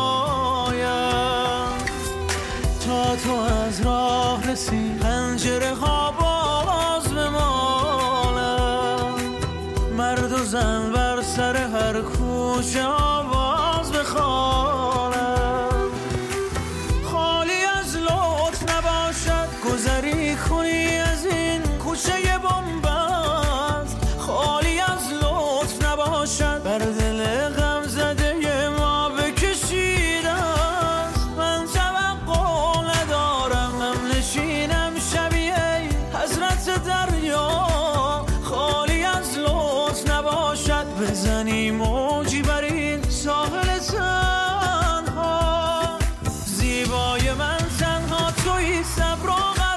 بیاید. تا تو از راه رسی پنجره ها باز بمالد، مرد و زن بر سر هر کوچه آواز بخوانند. گذری کنی از این کوچه بنبست، خالی از لطف نباشد، بر دل غم زده ما بکشیده است. من توقع ندارم هم نشینم شبیه حضرت دریا، خالی از لطف نباشد، بزنی موجی بر این ساحل تنها. زیبای من تنها تویی، صبر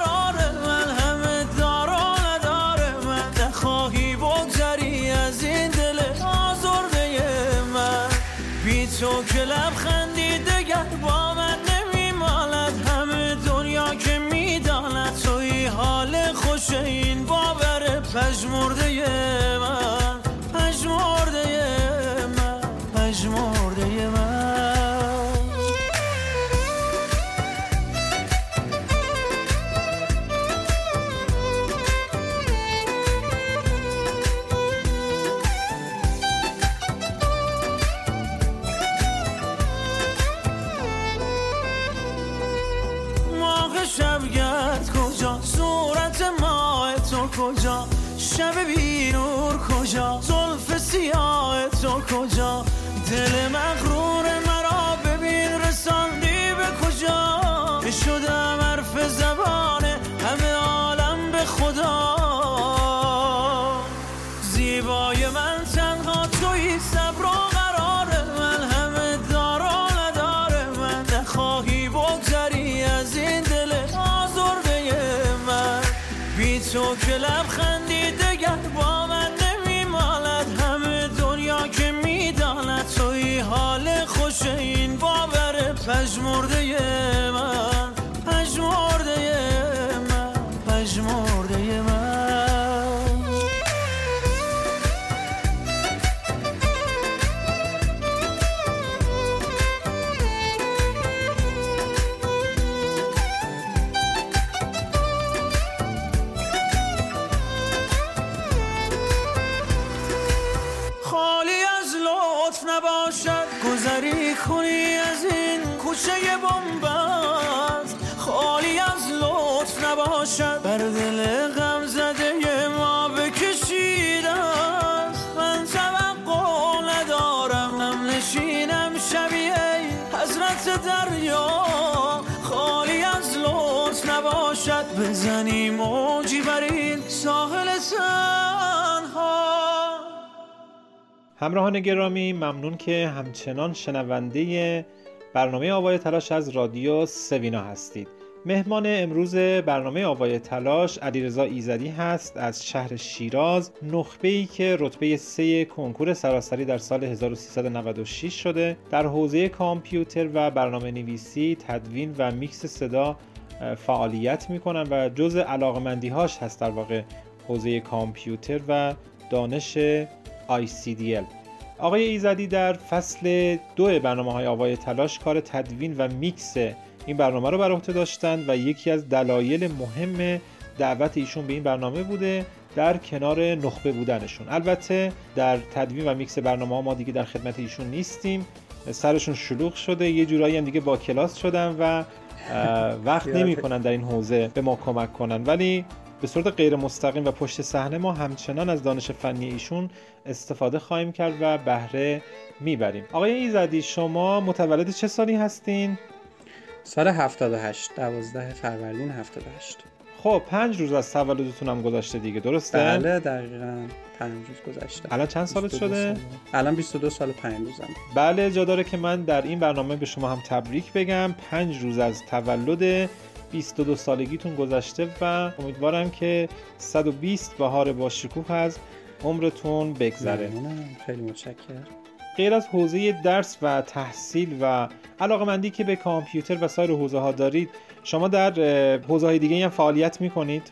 تو که لبخندی دگر با من نمیمالد، همه دنیا که میداند توی حال خوش این باور پژمرده من، پژمرده من، پژمرده من. شبگرد کجا، صورت ماه تو کجا، شب بی نور کجا، زلف سیاه تو کجا، دل مغرور مرا ببین رساندی به کجا، که شدم حرف زبان همه عالم به خدا. زیبای من تنها تویی، صبر و قرار من، همه دار و نداره من، نخواهی بگذری از این دل آزرده من. بی تو که لبخندی دگر با من نمیمالد، همه دنیا که میداند توی حال خوش این باور پژمرده من، پژمرده من، پژمرده من. گذری کنی از این کوچه بنبست، خالی از لطف نباشد، بر دل غم زده ما بکشیده است. من توقع ندارم نم نشینم شبیه حضرت دریا، خالی از لطف نباشد، بزنی موجی بر این ساحل تنها. همراهان گرامی، ممنون که همچنان شنونده برنامه آوای تلاش از رادیو سوینا هستید. مهمان امروز برنامه آوای تلاش علیرضا ایزدی هست از شهر شیراز، نخبه‌ای که رتبه سه کنکور سراسری در سال هزار و سیصد و نود و شش شده. در حوزه کامپیوتر و برنامه نویسی، تدوین و میکس صدا فعالیت میکنن و جزء علاقمندی‌هاش هست در واقع حوزه کامپیوتر و دانش آی سی دی ال. آقای ایزدی در فصل دو برنامه‌های آوای تلاش کار تدوین و میکس این برنامه رو بر عهده داشتند و یکی از دلایل مهم دعوت ایشون به این برنامه بوده در کنار نخبه بودنشون. البته در تدوین و میکس برنامه‌ها ما دیگه در خدمت ایشون نیستیم، سرشون شلوغ شده، یه جورایی هم دیگه با کلاس شدن و وقت نمی‌کنن در این حوزه به ما کمک کنن، ولی به صورت غیر مستقیم و پشت صحنه ما همچنان از دانش فنی ایشون استفاده خواهیم کرد و بهره میبریم. آقای ایزدی، شما متولد چه سالی هستین؟ سال هفتاد و هشت، دوازده فروردین هفتاد و هشت. خب پنج روز از تولدتون هم گذشته دیگه، درسته؟ بله دقیقاً پنج روز گذشته. الان چند سالت شده؟ سال. الان بیست و دو سال پنج روزم. بله، جا داره که من در این برنامه به شما هم تبریک بگم. پنج روز از تولد بیست و دو سالگیتون گذشته و امیدوارم که صد و بیست بهار با شکوه از عمرتون بگذره. خیلی متشکرم. غیر از حوزه درس و تحصیل و علاقه‌مندی که به کامپیوتر و سایر حوزه ها دارید، شما در حوزه های دیگه هم فعالیت میکنید؟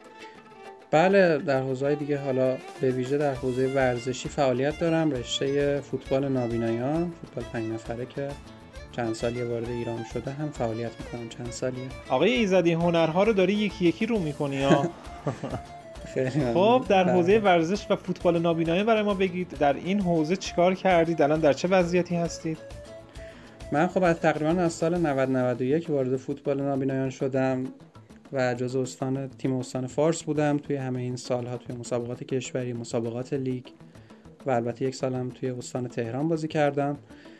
بله، در حوزه های دیگه، حالا به ویژه در حوزه ورزشی فعالیت دارم. رشته فوتبال نابینایان، فوتبال پنج نفره که چند سالیه وارد ایران شده، هم فعالیت میکنم چند سالیه. آقای ایزدی، هنرها رو داری یکی یکی رو میکنی ها؟ خیلی خب در حوزه ورزش و فوتبال نابینایان برای ما بگید، در این حوزه چیکار کردید؟ الان در چه وضعیتی هستید؟ من خب از تقریبا از سال نود نود و یک وارد فوتبال نابینایان شدم و جزو استان تیم استان فارس بودم توی همه این سالها، توی مسابقات کشوری، مسابقات لیگ و البته یک سالم توی استان تهران بازی کردم.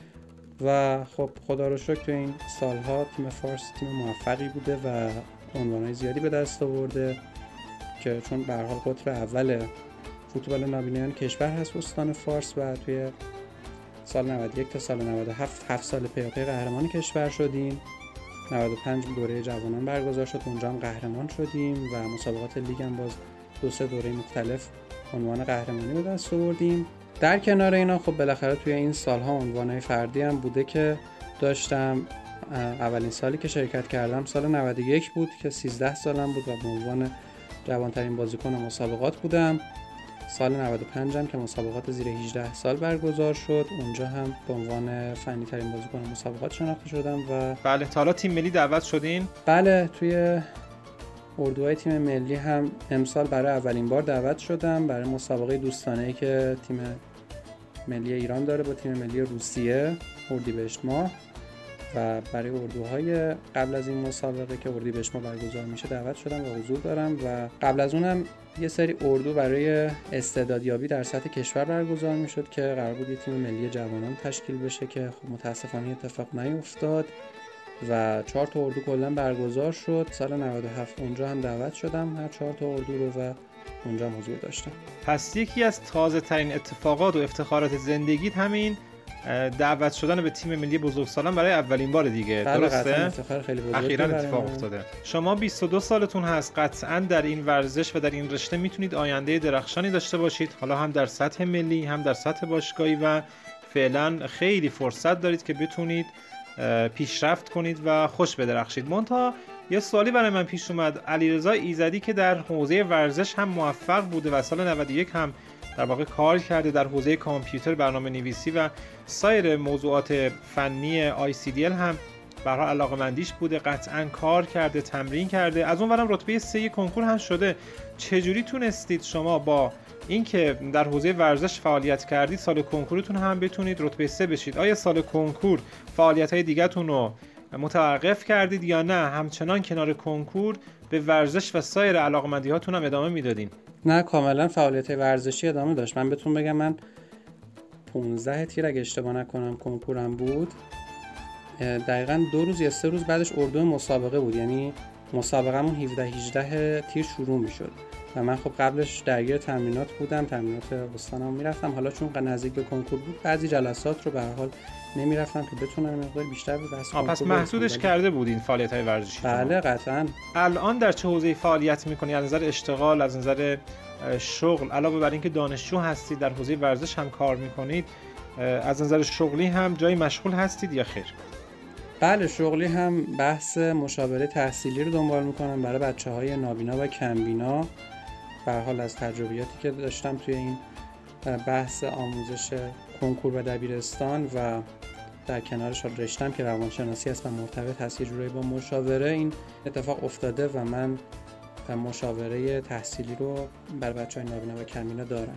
و خب خدا رو شکر توی این سالها تیم فارس تیم موفقی بوده و عنوانهای زیادی به دست آورده، که چون به هر حال قطر اول فوتبال نابینایان کشور هست استان فارس و توی سال نود و یک تا سال نود و هفت هفت سال پیاپی قهرمان کشور شدیم. نود و پنج دوره جوانان برگزار شد، اونجا هم قهرمان شدیم و مسابقات لیگ هم باز دو سه دوره مختلف عنوان قهرمانی به دست آوردیم. در کنار اینا خب بالاخره توی این سالها عنوانهای فردی هم بوده که داشتم. اولین سالی که شرکت کردم سال نود و یک بود که سیزده سالم بود و به عنوان جوانترین بازیکن مسابقات بودم. سال نود و پنج هم که مسابقات زیر هجده سال برگزار شد، اونجا هم به عنوان فنی ترین بازیکن مسابقات شناخته شدم. و بله، تا حالا تیم ملی دعوت شدین؟ بله، توی اردوهای تیم ملی هم امسال برای اولین بار دعوت شدم برای مسابقه دوستانه‌ای که تیم ملی ایران داره با تیم ملی روسیه اردیبهشت ماه، و برای اردوهای قبل از این مسابقه که اردیبهشت ماه برگزار میشه دعوت شدم و حضور دارم. و قبل از اونم یه سری اردو برای استعدادیابی در سطح کشور برگزار میشد که قرار بود یه تیم ملی جوانان تشکیل بشه که خب متاسفانه اتفاق نیفتاد و چهار تا اردو کلا برگزار شد. سال نود و هفت اونجا هم دعوت شدم، هر چهار تا اردو رو، و اونجا هم حضور داشتم. پس یکی از تازه ترین اتفاقات و افتخارات زندگیت همین دعوت شدن به تیم ملی بزرگسالان برای اولین بار دیگه، درسته؟ افتخار خیلی بزرگی اخیراً اتفاق افتاده. شما بیست و دو سالتون هست، قطعاً در این ورزش و در این رشته میتونید آینده درخشانی داشته باشید، حالا هم در سطح ملی هم در سطح باشگاهی، و فعلا خیلی فرصت دارید که بتونید پیشرفت کنید و خوش بدرخشید. منتها یه سوالی برای من پیش اومد. علیرضا ایزدی که در حوزه ورزش هم موفق بوده و سال نود و یک هم در واقع کار کرده در حوزه کامپیوتر، برنامه نویسی و سایر موضوعات فنی آی سی دی ال هم برای علاقمندیش بوده، قطعا کار کرده، تمرین کرده، از اون ورم رتبه سه کنکور هم شده. چجوری تونستید شما با اینکه در حوزه ورزش فعالیت کردید سال کنکورتون هم بتونید رتبه سه بشید؟ آیا سال کنکور فعالیت‌های دیگه‌تون رو متوقف کردید یا نه همچنان کنار کنکور به ورزش و سایر علاقمندی‌هاتون هم ادامه میدادین؟ نه، کاملا فعالیت ورزشی ادامه داشت. من بهتون بگم من پانزده تیر اگه اشتباه نکنم کنکورم بود، دقیقاً دو روز یا سه روز بعدش اردو مسابقه بود، یعنی مسابقه‌مون هفده هجده تیر شروع میشد و من خب قبلش درگیر تمرینات بودم، تمرینات استانم میرفتم. حالا چون نزدیک به کنکور بود بعضی جلسات رو به هر حال نمیرفتم که بتونم مقدار بیشتر به بحث کنکور. پس محدودش کرده بودین فعالیت‌های ورزشی؟ بله قطعاً. الان در چه حوزه‌ای فعالیت می‌کنی؟ از نظر اشتغال، از نظر شغل، علاوه بر اینکه دانشجو هستید در حوزه ورزش هم کار می‌کنید، از نظر شغلی هم جایی مشغول هستید یا خیر؟ بله، شغلی هم بحث مشاوره تحصیلی رو دنبال می‌کنم برای بچه‌های نابینا و کمبینا. به هر حال از تجربیاتی که داشتم توی این بحث آموزش کنکور و دبیرستان و در کنارش رشته‌ام که روانشناسی است و مرتبط هست یه جورایی با مشاوره، این اتفاق افتاده و من مشاوره تحصیلی رو برای بچه‌های نابینا و کمبینا دارم.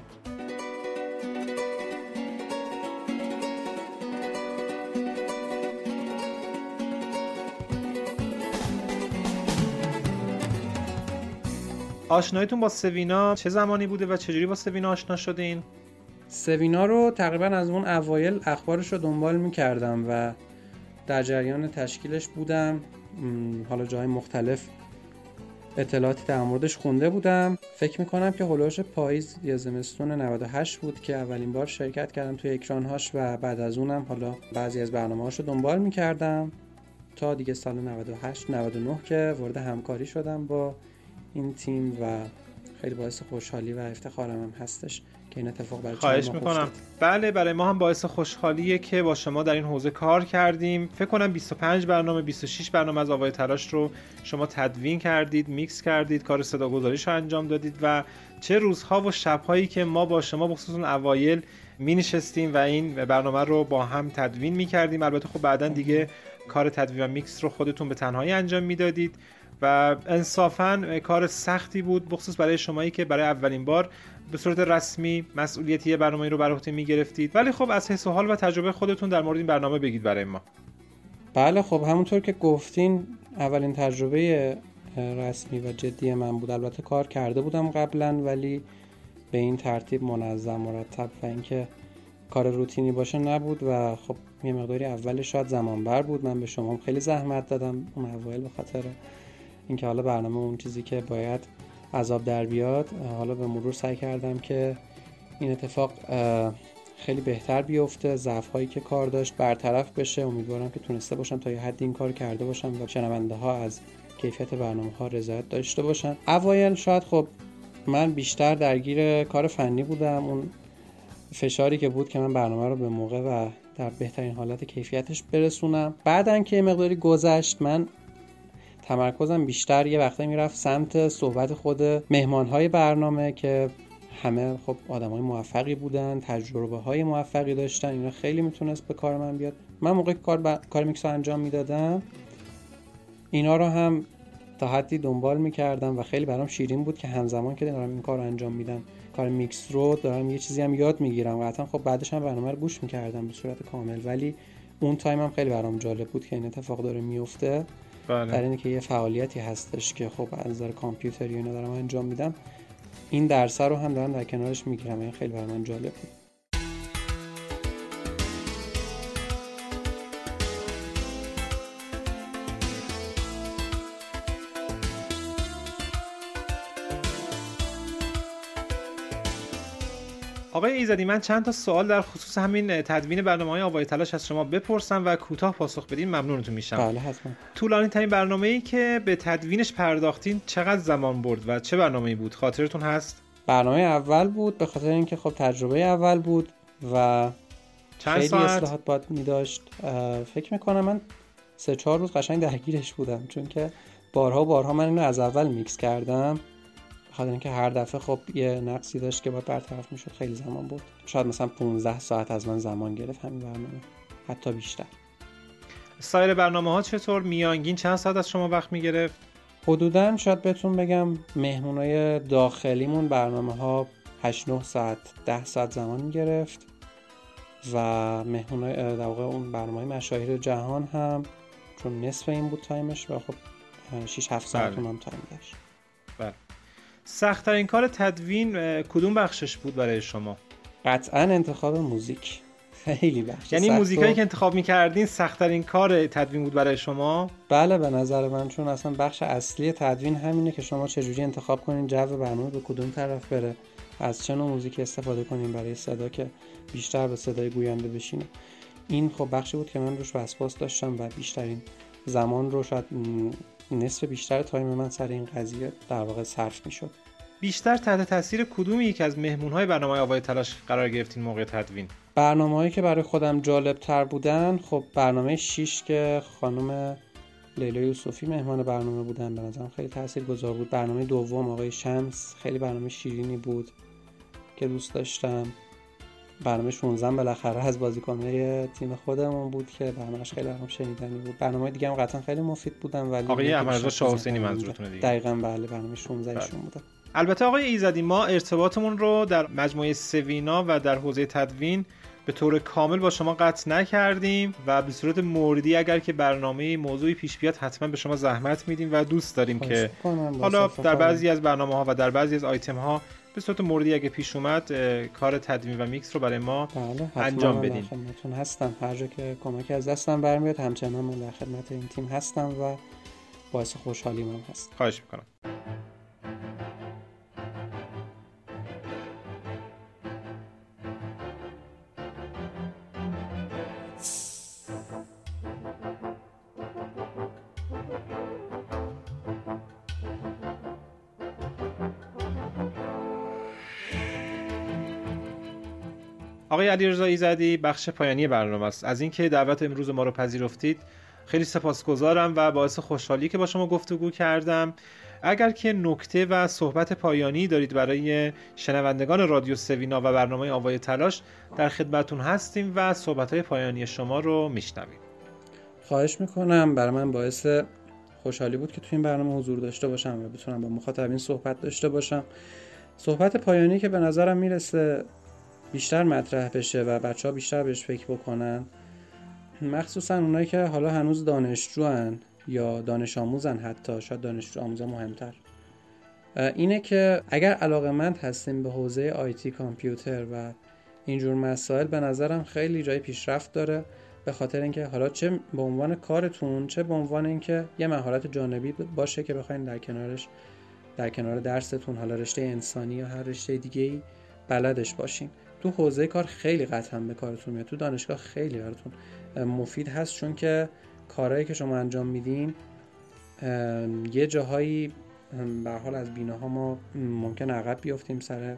آشناییتون با سوینا چه زمانی بوده و چجوری با سوینا آشنا شدین؟ سوینا رو تقریبا از اون اوایل اخبارش رو دنبال می‌کردم و در جریان تشکیلش بودم. حالا جای مختلف اطلاعاتی در موردش خونده بودم. فکر می‌کنم که هولوش پاییز یا زمستون نود و هشت بود که اولین بار شرکت کردم توی اکران‌هاش و بعد از اونم حالا بعضی از برنامه‌هاش رو دنبال می‌کردم تا دیگه سال نود و هشت نود و نه که وارد همکاری شدم با این تیم و خیلی باعث خوشحالی و افتخارم هم هستش که این اتفاق برای خواهش میکنم. بله، برای ما هم باعث خوشحالیه که با شما در این حوزه کار کردیم. فکر کنم بیست و پنج برنامه بیست و شش برنامه از آوای تلاش رو شما تدوین کردید، میکس کردید، کار صداگذاریش رو انجام دادید و چه روزها و شب‌هایی که ما با شما بخصوص اون اوایل می نشستیم و این برنامه رو با هم تدوین می‌کردیم. البته خب بعداً دیگه کار تدوین و میکس رو خودتون به تنهایی انجام میدادید و انصافاً کار سختی بود، بخصوص برای شمایی که برای اولین بار به صورت رسمی مسئولیتی برنامه رو بر عهده می‌گرفتید. ولی خب از حس و حال و تجربه خودتون در مورد این برنامه بگید برای ما. بله خب همونطور که گفتین اولین تجربه رسمی و جدی من بود. البته کار کرده بودم قبلا ولی به این ترتیب منظم مرتب و اینکه کار روتینی باشه نبود و خب یه مقداری اولش شاید زمان بر بود. من به شما خیلی زحمت دادم اون اوایل به خاطر اینکه حالا برنامه اون چیزی که باید عذاب در بیاد، حالا به مرور سعی کردم که این اتفاق خیلی بهتر بیفته، ضعف هایی که کار داشت برطرف بشه. امیدوارم که تونسته باشم تا یه حدی این کار کرده باشم و شنونده ها از کیفیت برنامه ها رضایت داشته باشن. اوایل شاید خب من بیشتر درگیر کار فنی بودم، اون فشاری که بود که من برنامه رو به موقع و در بهترین حالت کیفیتش برسونم. بعدن که مقداری گذشت من تمرکزم بیشتر یه وقتایی میرفت سمت صحبت خود مهمانهای برنامه که همه خب آدمای موفقی بودن، تجربه های موفقی داشتن، اینا خیلی میتونست به کار من بیاد. من موقعی کار ب... کار میکس رو انجام میدادم اینا رو هم تا حدی دنبال میکردم و خیلی برام شیرین بود که همزمان که دارم این کار رو انجام میدم، کار میکس رو دارم یه چیزی هم یاد میگیرم. قطعا خب بعدش هم برنامه رو گوش میکردم به صورت کامل، ولی اون تایم هم خیلی برام جالب بود که این اتفاق داره میفته. بله. در اینه که یه فعالیتی هستش که خب از نظر کامپیوتری اینا دارم انجام میدم، این درس رو هم دارم در کنارش میگیرم. این خیلی برام جالب بود. آقای ایزدی، من چند تا سوال در خصوص همین تدوین برنامه‌های آوای تلاش از شما بپرسم و کوتاه پاسخ بدین ممنونتون میشم. بله حتما. طولانی ترین برنامه‌ای که به تدوینش پرداختین چقدر زمان برد و چه برنامه‌ای بود؟ خاطرتون هست؟ برنامه اول بود به خاطر اینکه خب تجربه اول بود و چند خیلی ساعت؟ اصلاحات باید می‌داشت. فکر می‌کنم من سه چهار روز قشنگ درگیرش بودم، چون که بارها و بارها من اینو از اول میکس کردم، بخاطر اینکه هر دفعه خب یه نقصی داشت که باید برطرف میشد. خیلی زمان بود، شاید مثلا پانزده ساعت از من زمان گرفت همین برنامه، حتی بیشتر. سایر برنامه‌ها چطور؟ میانگین چند ساعت از شما وقت می‌گرفت؟ حدوداً شاید بهتون بگم مهمونای داخلیمون برنامه‌ها هشت نه ساعت ده ساعت زمان می‌گرفت و مهمونای در واقع اون برنامه‌های مشاهیر جهان هم چون نصف این بود تایمش و خب شش هفت ساعت بله. اونم تایم داشت. بله. سخت‌ترین کار تدوین کدوم بخشش بود برای شما؟ قطعاً انتخاب موزیک. خیلی بخش یعنی سخت موزیکایی و... که انتخاب می‌کردین سخت‌ترین کار تدوین بود برای شما؟ بله به نظر من، چون اصلا بخش اصلی تدوین همینه که شما چجوری انتخاب کنین جو برنامه به کدوم طرف بره، از چه نوع موزیکی استفاده کنین برای صدا که بیشتر به صدای گوینده بشینه. این خب بخشی بود که من روش وسواس داشتم و بیشترین زمان رو، شاید نصف بیشتر تایم من سر این قضیه در واقع صرف می‌شد. بیشتر تحت تاثیر کدوم یک از مهمون‌های برنامه آوای تلاش قرار گرفتین موقع تدوین؟ برنامه‌هایی که برای خودم جالب‌تر بودن، خب برنامه شش که خانم لیلا یوسفی مهمان برنامه بودن، به نظرم خیلی تاثیرگذار بود. برنامه دوم آقای شمس خیلی برنامه شیرینی بود که دوست داشتم. برنامه شانزده بالاخره از بازیکن‌های تیم خودمون بود که برنامه‌اش خیلی برام شنیدنی بود. برنامه‌های دیگه هم قطعا خیلی مفید بودن، ولی آقای احمدرضا شاه حسینی منظورتونه دیگه؟ دقیقاً بله، برنامه شانزده شون بودن. البته آقای ایزدی، ما ارتباطمون رو در مجموعه سوینا و در حوزه تدوین به طور کامل با شما قطع نکردیم و به صورت موردی اگر که برنامه موضوعی پیش بیاد حتما به شما زحمت میدیم و دوست داریم که حالا در بعضی از برنامه‌ها و در بعضی از آیتم‌ها به صورت موردی اگه پیش اومد کار تدوین و میکس رو برای ما بله، انجام بدیم. خدمتتون هستم، هر جا که کمکی از دستم برمیاد همچنان من در خدمت این تیم هستم و باعث خوشحالیم هم هست. خواهش میکنم. آقای علیرضا ایزدی، بخش پایانی برنامه است. از اینکه دعوت امروز ما رو پذیرفتید خیلی سپاسگزارم و باعث خوشحالی که با شما گفتگو کردم. اگر که نکته و صحبت پایانی دارید برای شنوندگان رادیو سوینا و برنامه آوای تلاش، در خدمتون هستیم و صحبت‌های پایانی شما رو میشنویم. خواهش میکنم. برای من باعث خوشحالی بود که تو این برنامه حضور داشته باشم و بتونم با مخاطبین صحبت داشته باشم. صحبت پایانی که به نظرم میرسه بیشتر مطرح بشه و بچه‌ها بیشتر بهش فکر بکنن، مخصوصا اونایی که حالا هنوز دانشجوان یا دانش آموزن، حتی شاید دانش آموزا مهمتر، اینه که اگر علاقه‌مند هستیم به حوزه آیتی، کامپیوتر و اینجور مسائل، به نظرم خیلی جای پیشرفت داره، به خاطر اینکه حالا چه به عنوان کارتون چه به عنوان اینکه یه مهارت جانبی باشه که بخواید در کنارش در کنار درستون، حالا رشته انسانی یا هر رشته دیگه‌ای بلدش باشین. تو حوزه کار خیلی قطعا به کارتون میاد، تو دانشگاه خیلی براتون مفید هست، چون که کارهایی که شما انجام میدین یه جاهایی به هر حال از بیناها ما ممکن عقب بیافتیم سر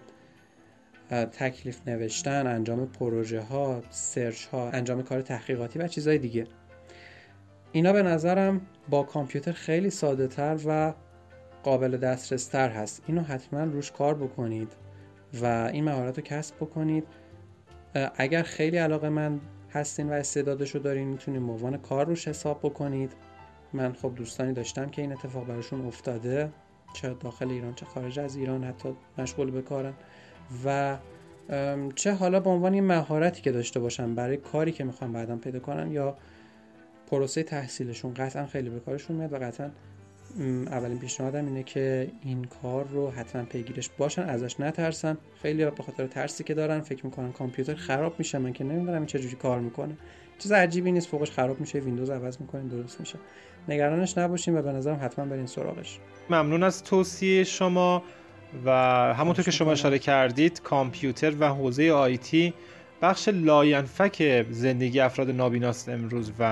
تکلیف نوشتن، انجام پروژه ها، سرچ ها، انجام کار تحقیقاتی و چیزهای دیگه. اینا به نظرم با کامپیوتر خیلی ساده تر و قابل دسترس تر هست. اینو حتما روش کار بکنید و این مهارت رو کسب بکنید. اگر خیلی علاقه‌مند هستین و استعدادشو دارین، میتونید به عنوان کار روش حساب بکنید. من خب دوستانی داشتم که این اتفاق براشون افتاده، چه داخل ایران چه خارج از ایران، حتی مشغول به کارن و چه حالا به عنوان یه مهارتی که داشته باشن برای کاری که میخوان بعداً پیدا کنن یا پروسه تحصیلشون، قطعا خیلی به کارشون میاد و قطعا اولین پیشنهادم اینه که این کار رو حتما پیگیرش باشن، ازش نترسن. خیلی به خاطر ترسی که دارن فکر میکنن کامپیوتر خراب میشه، من که نمیدونم این چجوری کار میکنه، چیز عجیبی نیست، فوقش خراب میشه، ویندوز عوض میکنین درست میشه. نگرانش نباشین و به نظرم حتما برین سراغش. ممنون از توصیه شما و همونطور که شما اشاره کردید کامپیوتر و حوزه آیتی بخش لاینفک زندگی افراد نابیناست امروز و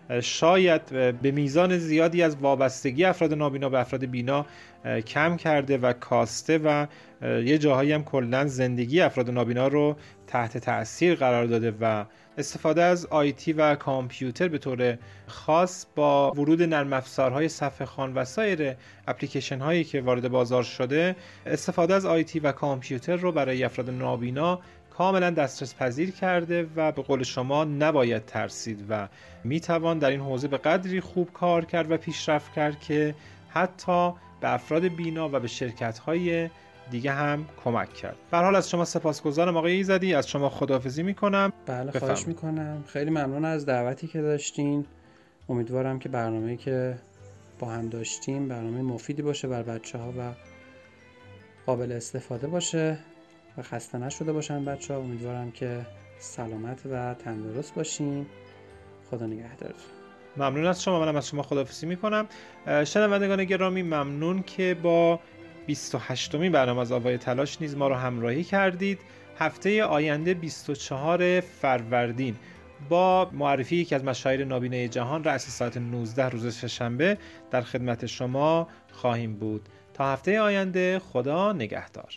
شاید به میزان زیادی از وابستگی افراد نابینا به افراد بینا کم کرده و کاسته و یه جاهایی هم کلاً زندگی افراد نابینا رو تحت تأثیر قرار داده و استفاده از آیتی و کامپیوتر به طور خاص با ورود نرم افزارهای صفحه خوان و سایر اپلیکیشن هایی که وارد بازار شده، استفاده از آیتی و کامپیوتر رو برای افراد نابینا کاملا دسترس پذیر کرده و به قول شما نباید ترسید و میتوان در این حوزه به قدری خوب کار کرد و پیشرفت کرد که حتی به افراد بینا و به شرکت‌های دیگه هم کمک کرد. به هر حال از شما سپاسگزارم آقای ایزدی، از شما خداحافظی میکنم. بله خواهش میکنم. خیلی ممنون از دعوتی که داشتین. امیدوارم که برنامه‌ای که با هم داشتیم برنامه مفیدی باشه بر بچه‌ها و قابل استفاده باشه و خسته نشده باشن بچه‌ها. امیدوارم که سلامت و تندرست باشین. خدا نگهدارتون. ممنون از شما. منم از شما خداحافظی میکنم. شنوندگان گرامی، ممنون که با بیست و هشتمین برنامه از آوای تلاش نیز ما رو همراهی کردید. هفته آینده بیست و چهارم فروردین با معرفی یکی از مشاهیر نابینای جهان رأس ساعت نوزده روز شنبه در خدمت شما خواهیم بود. تا هفته آینده، خدا نگهدار.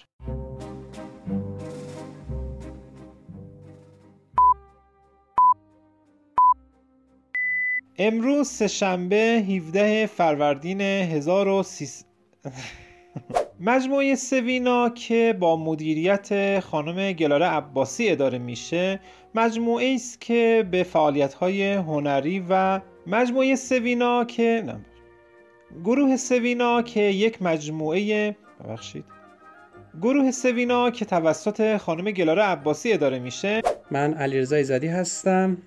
امروز سه‌شنبه هفدهم فروردین هزار و سیصد مجموعه سوینا که با مدیریت خانم گلاره عباسی اداره میشه، مجموعه است که به فعالیت‌های هنری و مجموعه سوینا که نه گروه سوینا که یک مجموعه ببخشید گروه سوینا که توسط خانم گلاره عباسی اداره میشه. من علیرضا ایزدی هستم،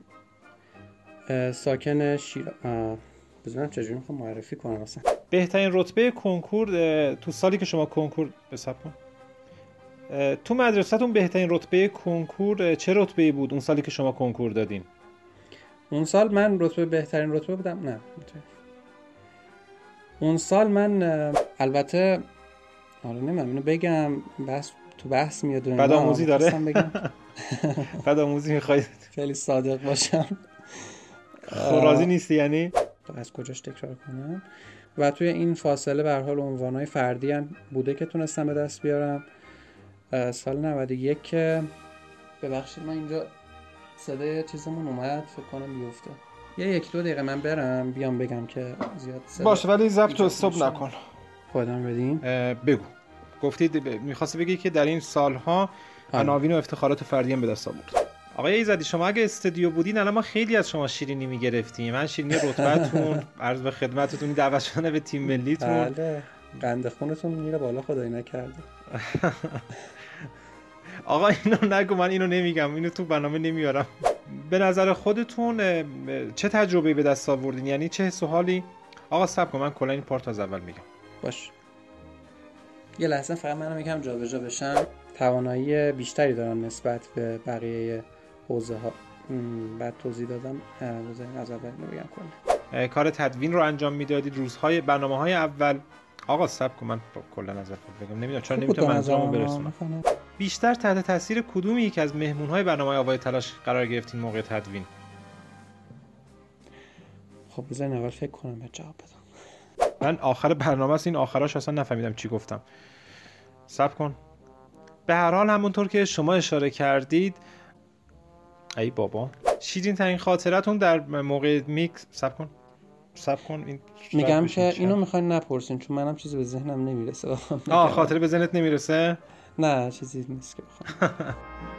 ساکن شیر بزنم چجوری میخوام معرفی کنم مثلا. بهترین رتبه کنکور تو سالی که شما کنکور حساب کن تو مدرسه‌تون بهترین رتبه کنکور چه رتبه‌ای بود اون سالی که شما کنکور دادین؟ اون سال من رتبه بهترین رتبه بودم. نه اون سال من البته آره نمیدونم اینو بگم بس تو بحث میاد. بعد آموزی داره بعد آموزی میخواید خیلی صادق باشم. خب راضی نیستی یعنی؟ از کجاش تکرار کنم؟ و توی این فاصله به هر حال عنوانای فردی هم بوده که تونستم به دست بیارم. سال نود و یک که ببخشید من اینجا صدای چیزمون اومد فکر کنم بیفته. یه یک دو دقیقه من برم بیام بگم که زیاد صدا باشه ولی ضبط و استاپ نکن. خودم بدیم. بگو. گفتید می‌خواستی بگی که در این سالها عناوین و افتخارات فردی هم به دست آورد. آقای ایزدی شما اگه استودیو بودین الان ما خیلی از شما شیرینی میگرفتیم. من شیرینی رتبه‌تون عرض به خدمتتون دعوت شدن به تیم ملیتون. بله قند خونتون میره بالا خدای نکرده. آقا اینو نگو، من اینو نمیگم، اینو تو برنامه نمیارم. به نظر خودتون چه تجربه‌ای به دست آوردین؟ یعنی چه حس و حالی؟ آقا صبر کن من کلا این پارت از اول میگم. باش. یه لحظه فقط منم یکم جابجا بشم. توانایی بیشتری دارم نسبت به بقیه حوزه ها. بعد توضیح دادم بذارین از اول بگم کنه. کار تدوین رو انجام میدادید روزهای برنامه‌های اول. آقا صبر کن من کلا از اول بگم، نمیدونم چرا نمیتونم منظورمو برسونم. بیشتر تحت تاثیر کدومی یک از مهمون‌های برنامه آوای تلاش قرار گرفتین موقع تدوین؟ خب بذارین اول فکر کنم به جواب بدم. من آخر برنامه است این آخراش اصلا نفهمیدم چی گفتم. صبر کن. به هر حال همونطور که شما اشاره کردید ای بابا شیرین ترین خاطرتون در موقع میکس صبر کن صبر کن این میگم که اینو میخواین نپرسین چون منم چیزی به ذهنم نمیرسه. آه خاطره به ذهنت نمیرسه؟ نه چیزی نیست که بخوام.